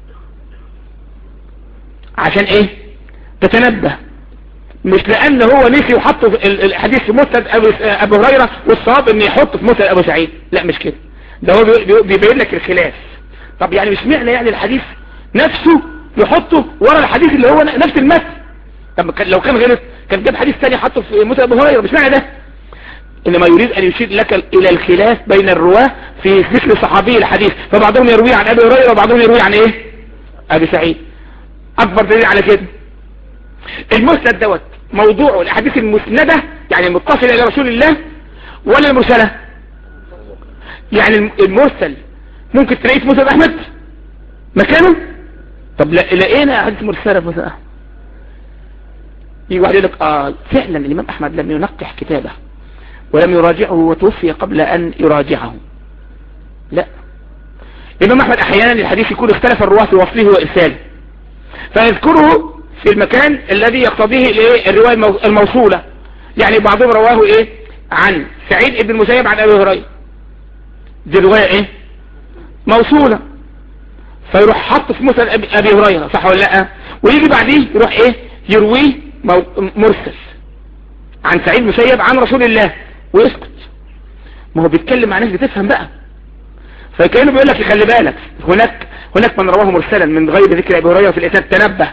عشان ايه تتنبه، مش لان هو نسي وحط الحديث في مسند ابي هريرة والصواب ان يحطه في مسند ابي سعيد. لا مش كده، ده هو بيبين لك الخلاف. طب يعني مش معنى يعني الحديث نفسه يحطه ورا الحديث اللي هو نفس المتن. طب لو كان غلط كان جاب حديث ثاني حطه في مسند ابي هريرة، مش معنى ده. انما يريد ان يشير لك الى الخلاف بين الرواه في ذكر صحابي الحديث، فبعضهم يروي عن ابي هريرة وبعضهم يروي عن ايه ابي سعيد. اكبر دليل على كده المسند دوت موضوعه الاحاديث المسندة يعني المتصلة الى رسول الله ولا المرسلة؟ يعني المرسل ممكن تلاقيه في مسند احمد مكانه. طب لقينا احاديث مرسلة في مسند احمد، يجي واحد يقول لك فعلا الامام احمد لم ينقح كتابه ولم يراجعه وتوفي قبل ان يراجعه. لا، الامام احمد احيانا الحديث يكون اختلف الرواه في وصله وارساله، فيذكره في المكان الذي يقتضيه الرواية الموصولة. يعني بعضهم رواه ايه عن سعيد ابن المسيب عن ابي هريرة، دي رواية ايه موصولة، فيروح حط في مسند ابي هريرة، صح ولا لا؟ ويجي بعديه يروح ايه يرويه مرسل عن سعيد المسيب عن رسول الله ويسكت. ما هو بيتكلم مع ناس بتفهم بقى، فكانه بيقول لك خلي بالك هناك من رواه مرسلا من غير ذكر ابي هريرة في الاسناد، تنبه.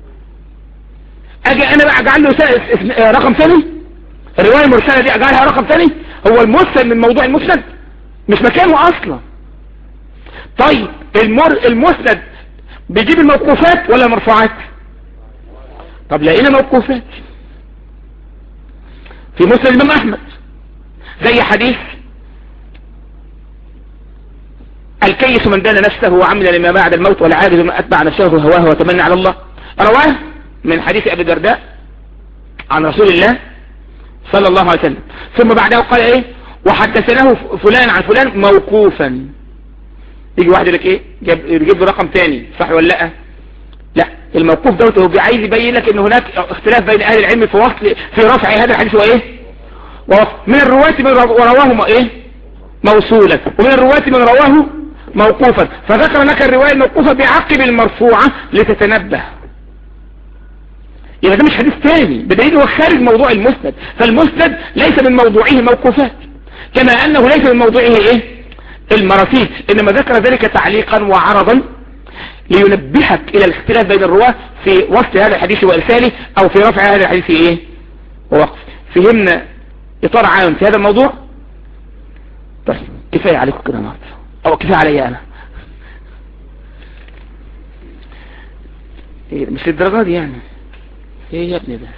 اجي انا بقى اجعل له رقم ثاني، الرواية المرسلة دي اجعلها رقم ثاني. هو المرسل من موضوع المسند مش مكانه اصلا. طيب المسند بيجيب الموقوفات ولا المرفوعات؟ طب لقينا موقوفات في مسند الامام احمد، زي حديث الكيس من دان نفسه وعمل لما بعد الموت والعاجز من اتبع نفسه هواه وتمنى على الله، رواه من حديث ابي الدرداء عن رسول الله صلى الله عليه وسلم. ثم بعده قال ايه وحدثناه فلان عن فلان موقوفا. يجي واحد يقول لك ايه يجيب له رقم ثاني، صح ولا لا؟ لا، الموقوف دوت هو عايز يبين لك ان هناك اختلاف بين اهل العلم في رفع هذا الحديث وايه من الرواة من رواه ايه موصولا، ومن الرواة من رواه موقوفا، فذكر لك الرواية الموقوفة بعقب المرفوعة لتتنبه. يبقى ده مش حديث ثاني، بدليل هو خارج موضوع المسند، فالمسند ليس من موضوعه موقوفات كما انه ليس من موضوعه ايه المراسيل، انما ذكر ذلك تعليقا وعرضا لينبهك الى الاختلاف بين الرواة في وصف هذا الحديث وارساله او في رفع هذا الحديث ايه ووقف. فهمنا اطار عام في هذا الموضوع؟ طيب كفاية عليكم كده النهارده، او كفاية علي انا، إيه مش للدرجة دي يعني. ايه يا ابني ده؟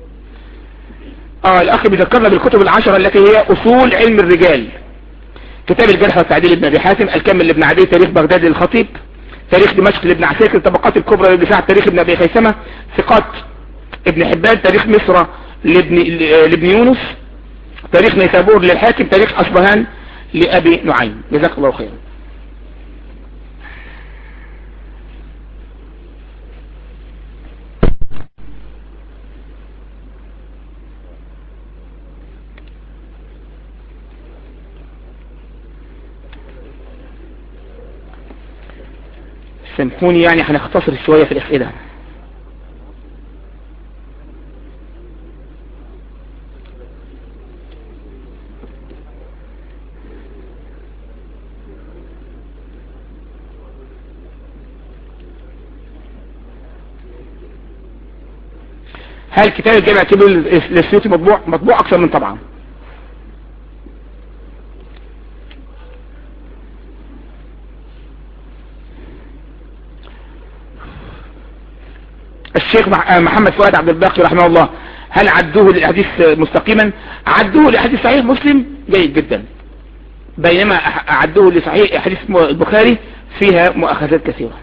الاخ بيذكرنا بالكتب العشرة التي هي اصول علم الرجال. كتاب الجرح والتعديل لابن ابي حاتم، الكامل لابن عدي، تاريخ بغداد للخطيب، تاريخ دمشق لابن عساكر، طبقات الكبرى للدفاع، تاريخ ابن ابي خيثمة، ثقات ابن حبان، تاريخ مصر لابن يونس، تاريخ نيسابور للحاكم، تاريخ اصبهان لابي نعيم. جزاك الله خيرا. سامحوني يعني هنختصر شوية في الاسئلة. هل كتاب الجامع الكبير للسيوطي مطبوع اكثر من طبعا؟ الشيخ محمد فؤاد عبد الباقي رحمه الله، هل عدوه للحديث مستقيما؟ عدوه لحديث صحيح مسلم جيد جدا، بينما عدوه لصحيح حديث البخاري فيها مؤاخذات كثيرة.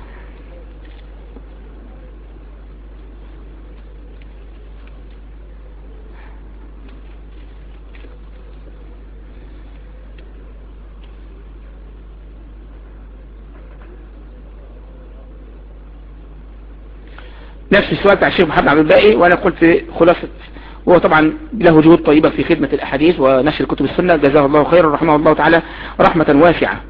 نفس السؤال بتاع الشيخ محمد عبد الباقي، وانا قلت خلاصة، وهو طبعا له جهود طيبة في خدمة الاحاديث ونشر كتب السنة، جزاه الله خيرا رحمه الله تعالى رحمة واسعة.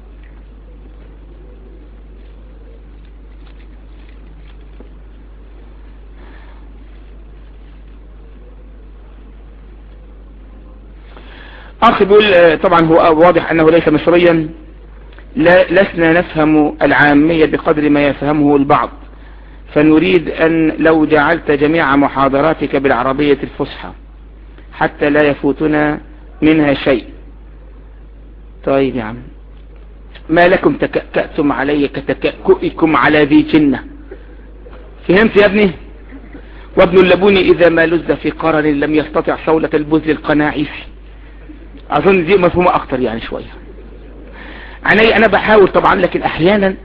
اخ بيقول طبعا هو واضح انه ليس مصريا، لسنا نفهم العامية بقدر ما يفهمه البعض، فنريد أن لو جعلت جميع محاضراتك بالعربية الفصحى حتى لا يفوتنا منها شيء. طيب يا عم، ما لكم تكأتم علي كتكأكئكم على ذي جنة؟ فهمت يا ابني؟ وابن اللبون إذا ما لز في قرن لم يستطع صولة البذل القناعيسي. أظن دي مفهومة أكتر يعني شوية. أنا بحاول طبعا، لكن أحيانا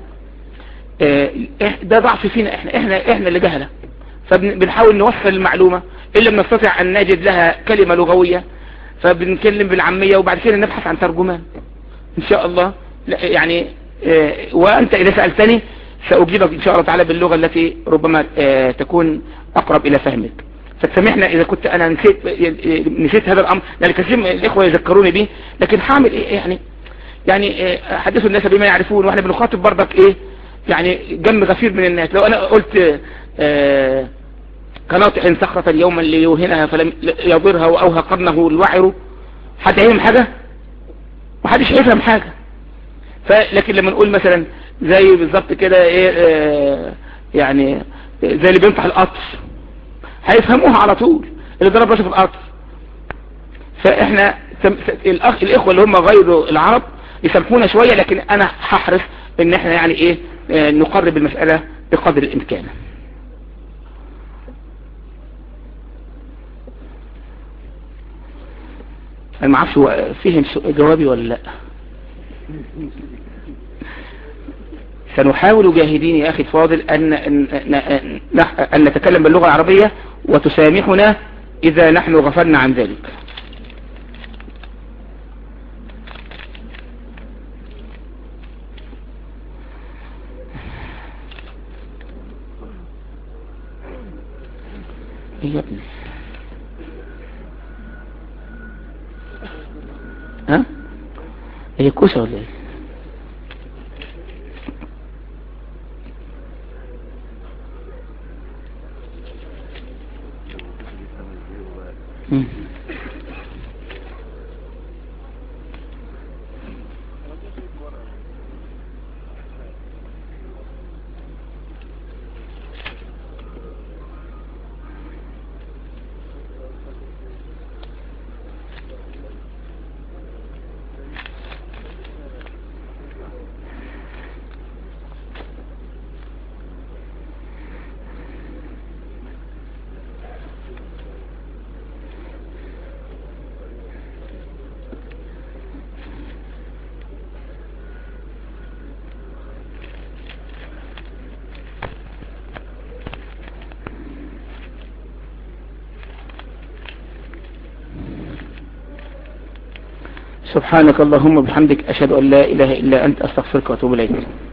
ده ضعف فينا، احنا اللي جهلة، فبنحاول نوصل المعلومة، إلا بنستطيع أن نجد لها كلمة لغوية، فبنتكلم بالعامية وبعد كده نبحث عن ترجمان إن شاء الله. يعني وأنت إذا سألتني سأجيبك إن شاء الله تعالى باللغة التي ربما تكون أقرب إلى فهمك. فتسامحنا إذا كنت أنا نسيت هذا الأمر، لأن كثير من الإخوة يذكروني به، لكن حامل إيه يعني حدثوا الناس بما يعرفون، وإحنا بنخاطب برضك إيه يعني جنب غفير من الناس. لو أنا قلت كناطح صخرة يوما ليوهنها فلم يضرها وأوهى قرنه الوعر، حد هيفهم حاجة؟ محدش هيفهم حاجة. لكن لما نقول مثلا زي بالظبط كده ايه يعني زي اللي بينطح القطر، هيفهموها على طول، اللي ضرب راسه في القطر. فاحنا الاخوة اللي هم غير العرب يسامحونا شوية، لكن انا هحرص ان احنا يعني ايه نقرب المسألة بقدر الامكان. انا ما اعرفش هو فهم جوابي ولا لا. سنحاول جاهدين يا اخي الفاضل ان نتكلم باللغة العربية، وتسامحنا اذا نحن غفلنا عن ذلك. ايه يا ابني؟ ها هي كوسة ولا ايه؟ سبحانك اللهم وبحمدك، أشهد أن لا إله إلا أنت، أستغفرك وأتوب إليك.